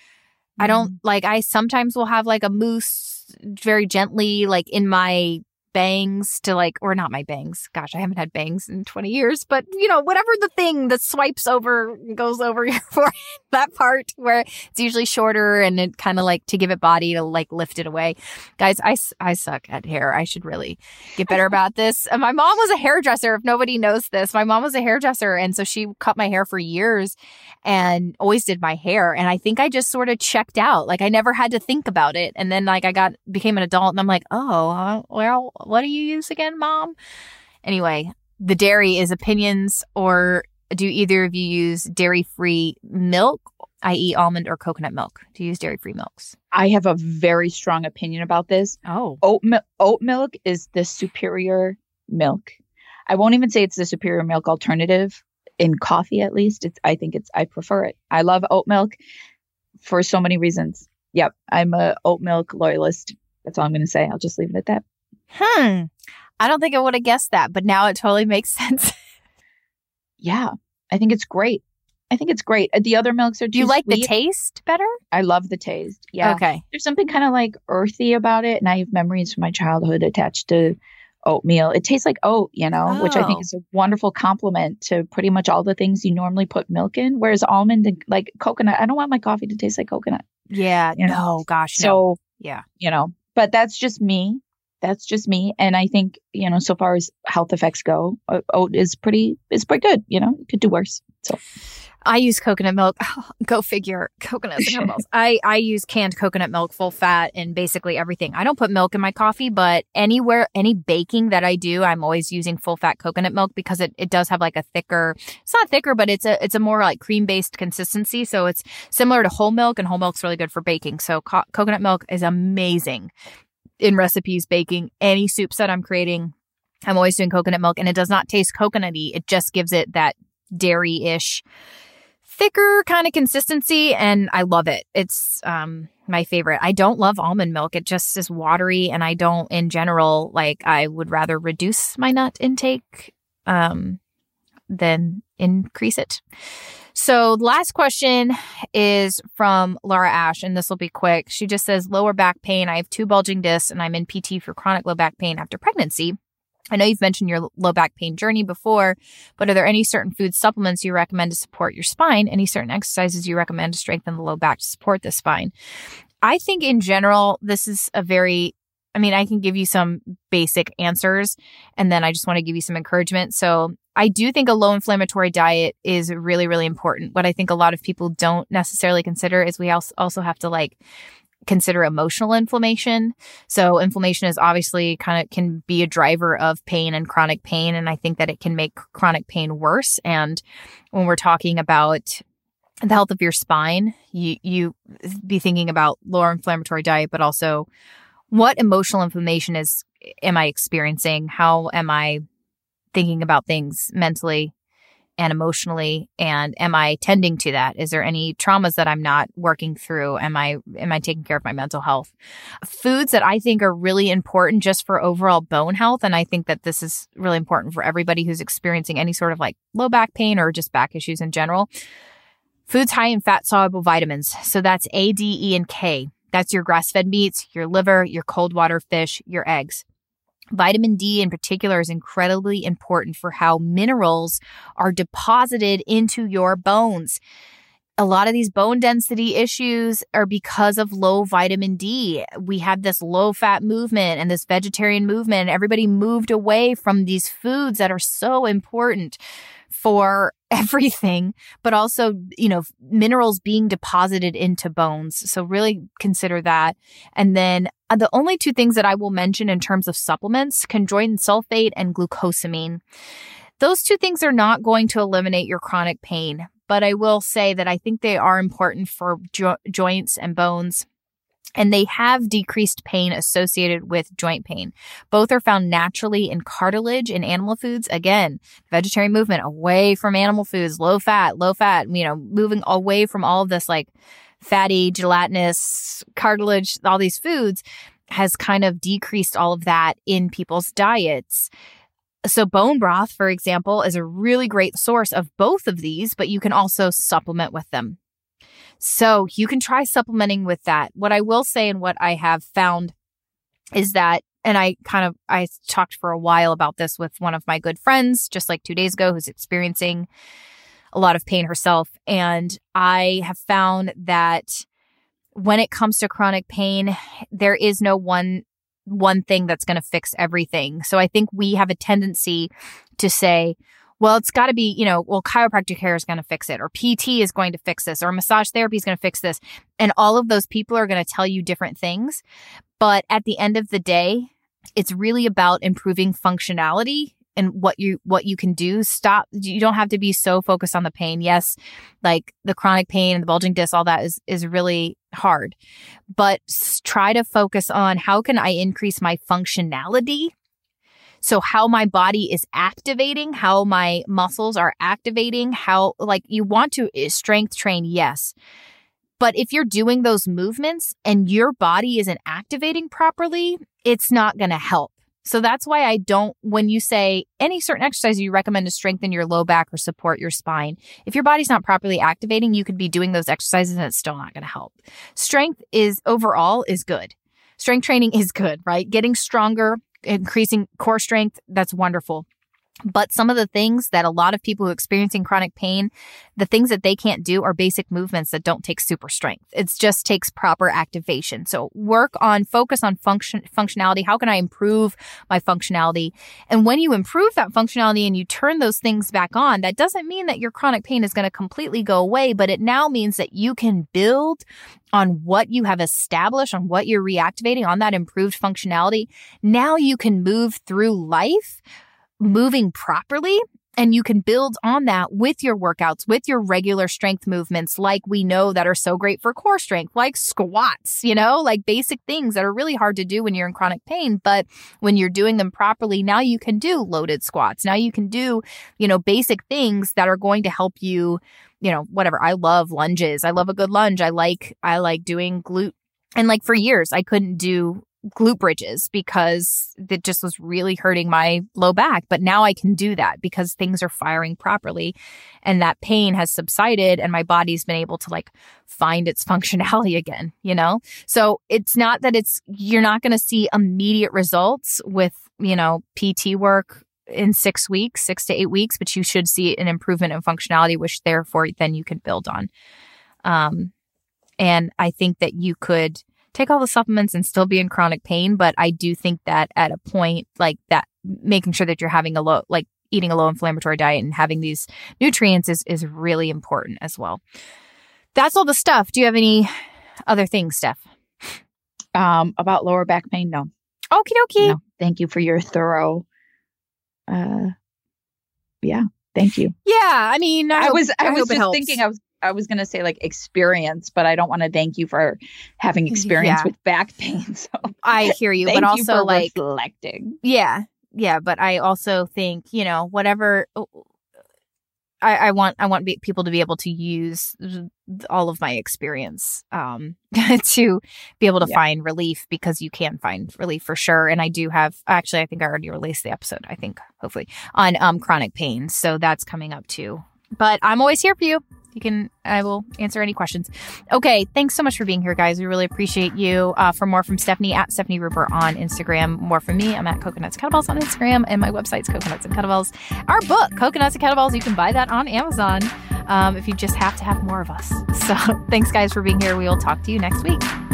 I sometimes will have like a mousse very gently like in my bangs to or not my bangs. Gosh, I haven't had bangs in 20 years, but whatever the thing that swipes over, goes over your forehead, that part where it's usually shorter and it kind of to give it body to lift it away. Guys, I suck at hair. I should really get better about this. And my mom was a hairdresser. If nobody knows this, my mom was a hairdresser. And so she cut my hair for years and always did my hair. And I think I just sort of checked out. I never had to think about it. And then I became an adult and I'm like, oh, well, what do you use again, Mom? Anyway, the dairy is opinions, or do either of you use dairy-free milk, i.e. almond or coconut milk? Do you use dairy-free milks? I have a very strong opinion about this. Oh. Oat milk is the superior milk. I won't even say it's the superior milk alternative in coffee, at least. I prefer it. I love oat milk for so many reasons. Yep. I'm a oat milk loyalist. That's all I'm going to say. I'll just leave it at that. I don't think I would have guessed that, but now it totally makes sense. Yeah. I think it's great. The other milks are too Do you like sweet. the taste better? I love the taste. Yeah. Okay. There's something kind of earthy about it. And I have memories from my childhood attached to oatmeal. It tastes like oat, which I think is a wonderful compliment to pretty much all the things you normally put milk in. Whereas almond and coconut, I don't want my coffee to taste like coconut. Yeah. No, gosh. So, no. Yeah. But that's just me. And I think, so far as health effects go, oat is pretty good. It could do worse. So I use coconut milk. Go figure. Coconuts and animals. I use canned coconut milk, full fat, and basically everything. I don't put milk in my coffee, but any baking that I do, I'm always using full fat coconut milk because it does have a thicker, it's not thicker, but it's a more cream based consistency. So it's similar to whole milk, and whole milk's really good for baking. So coconut milk is amazing in recipes, baking, any soups that I'm creating. I'm always doing coconut milk, and it does not taste coconutty. It just gives it that dairy-ish, thicker kind of consistency, and I love it. It's my favorite. I don't love almond milk. It just is watery, and I don't, in general, I would rather reduce my nut intake than increase it. So the last question is from Laura Ash, and this will be quick. She just says, lower back pain. I have 2 bulging discs, and I'm in PT for chronic low back pain after pregnancy. I know you've mentioned your low back pain journey before, but are there any certain food supplements you recommend to support your spine? Any certain exercises you recommend to strengthen the low back to support the spine? I think in general, this is I can give you some basic answers, and then I just want to give you some encouragement. So I do think a low inflammatory diet is really, really important. What I think a lot of people don't necessarily consider is we also have to consider emotional inflammation. So inflammation is obviously can be a driver of pain and chronic pain. And I think that it can make chronic pain worse. And when we're talking about the health of your spine, you be thinking about lower inflammatory diet, but also what emotional inflammation am I experiencing? How am I thinking about things mentally and emotionally, and am I tending to that? Is there any traumas that I'm not working through? Am I taking care of my mental health? Foods that I think are really important just for overall bone health, and I think that this is really important for everybody who's experiencing any sort of low back pain or just back issues in general. Foods high in fat-soluble vitamins. So that's A, D, E, and K. That's your grass-fed meats, your liver, your cold water fish, your eggs. Vitamin D in particular is incredibly important for how minerals are deposited into your bones. A lot of these bone density issues are because of low vitamin D. We had this low fat movement and this vegetarian movement. Everybody moved away from these foods that are so important for everything, but also, minerals being deposited into bones. So really consider that. And then the only 2 things that I will mention in terms of supplements, chondroitin sulfate and glucosamine. Those 2 things are not going to eliminate your chronic pain, but I will say that I think they are important for joints and bones. And they have decreased pain associated with joint pain. Both are found naturally in cartilage in animal foods. Again, vegetarian movement away from animal foods, low fat, moving away from all of this fatty, gelatinous, cartilage, all these foods. has kind of decreased all of that in people's diets. So bone broth, for example, is a really great source of both of these, but you can also supplement with them. So you can try supplementing with that. What I will say and what I have found is that, and I talked for a while about this with one of my good friends, just like 2 days ago, who's experiencing a lot of pain herself. And I have found that when it comes to chronic pain, there is no one thing that's going to fix everything. So I think we have a tendency to say, well, it's got to be, chiropractic care is going to fix it, or PT is going to fix this, or massage therapy is going to fix this. And all of those people are going to tell you different things. But at the end of the day, it's really about improving functionality and what you can do. You don't have to be so focused on the pain. Yes, like the chronic pain and the bulging disc, all that is really hard. But try to focus on how can I increase my functionality? So how my body is activating, how my muscles are activating, how you want to strength train, yes. But if you're doing those movements and your body isn't activating properly, it's not going to help. So that's why when you say any certain exercise you recommend to strengthen your low back or support your spine, if your body's not properly activating, you could be doing those exercises and it's still not going to help. Strength overall is good. Strength training is good, right? Getting stronger, increasing core strength, that's wonderful. But some of the things that a lot of people who are experiencing chronic pain, the things that they can't do are basic movements that don't take super strength. It just takes proper activation. So focus on functionality. How can I improve my functionality? And when you improve that functionality and you turn those things back on, that doesn't mean that your chronic pain is going to completely go away, but it now means that you can build on what you have established, on what you're reactivating, on that improved functionality. Now you can move through life moving properly, and you can build on that with your workouts, with your regular strength movements, like we know that are so great for core strength, like squats, like basic things that are really hard to do when you're in chronic pain. But when you're doing them properly, now you can do loaded squats. Now you can do, basic things that are going to help you, whatever. I love lunges. I love a good lunge. I like doing glute. And for years, I couldn't do glute bridges because it just was really hurting my low back. But now I can do that because things are firing properly and that pain has subsided and my body's been able to find its functionality again, So it's not that you're not going to see immediate results with, PT work in 6 to 8 weeks, but you should see an improvement in functionality, which therefore then you can build on. And I think that you could take all the supplements and still be in chronic pain. But I do think that at a point like that, making sure that you're having eating a low inflammatory diet and having these nutrients is really important as well. That's all the stuff. Do you have any other things, Steph? About lower back pain? No. Okie dokie. No. Thank you for your thorough, thank you. Yeah. I mean, I was just thinking I was going to say experience, but I don't want to thank you for having experience with back pain. So I hear you, but also you for reflecting. Yeah. Yeah. But I also think, whatever I want people to be able to use all of my experience, to be able to find relief, because you can find relief for sure. And I do have, actually, I think I already released the episode, hopefully on chronic pain. So that's coming up too, but I'm always here for you. I will answer any questions. Okay. Thanks so much for being here, guys. We really appreciate you. For more from Stephanie, at Stephanie Ruper on Instagram. More from me, I'm at Coconuts and Kettlebells on Instagram, and my website's Coconuts and Kettlebells. Our book, Coconuts and Kettlebells, you can buy that on Amazon if you just have to have more of us. So thanks, guys, for being here. We will talk to you next week.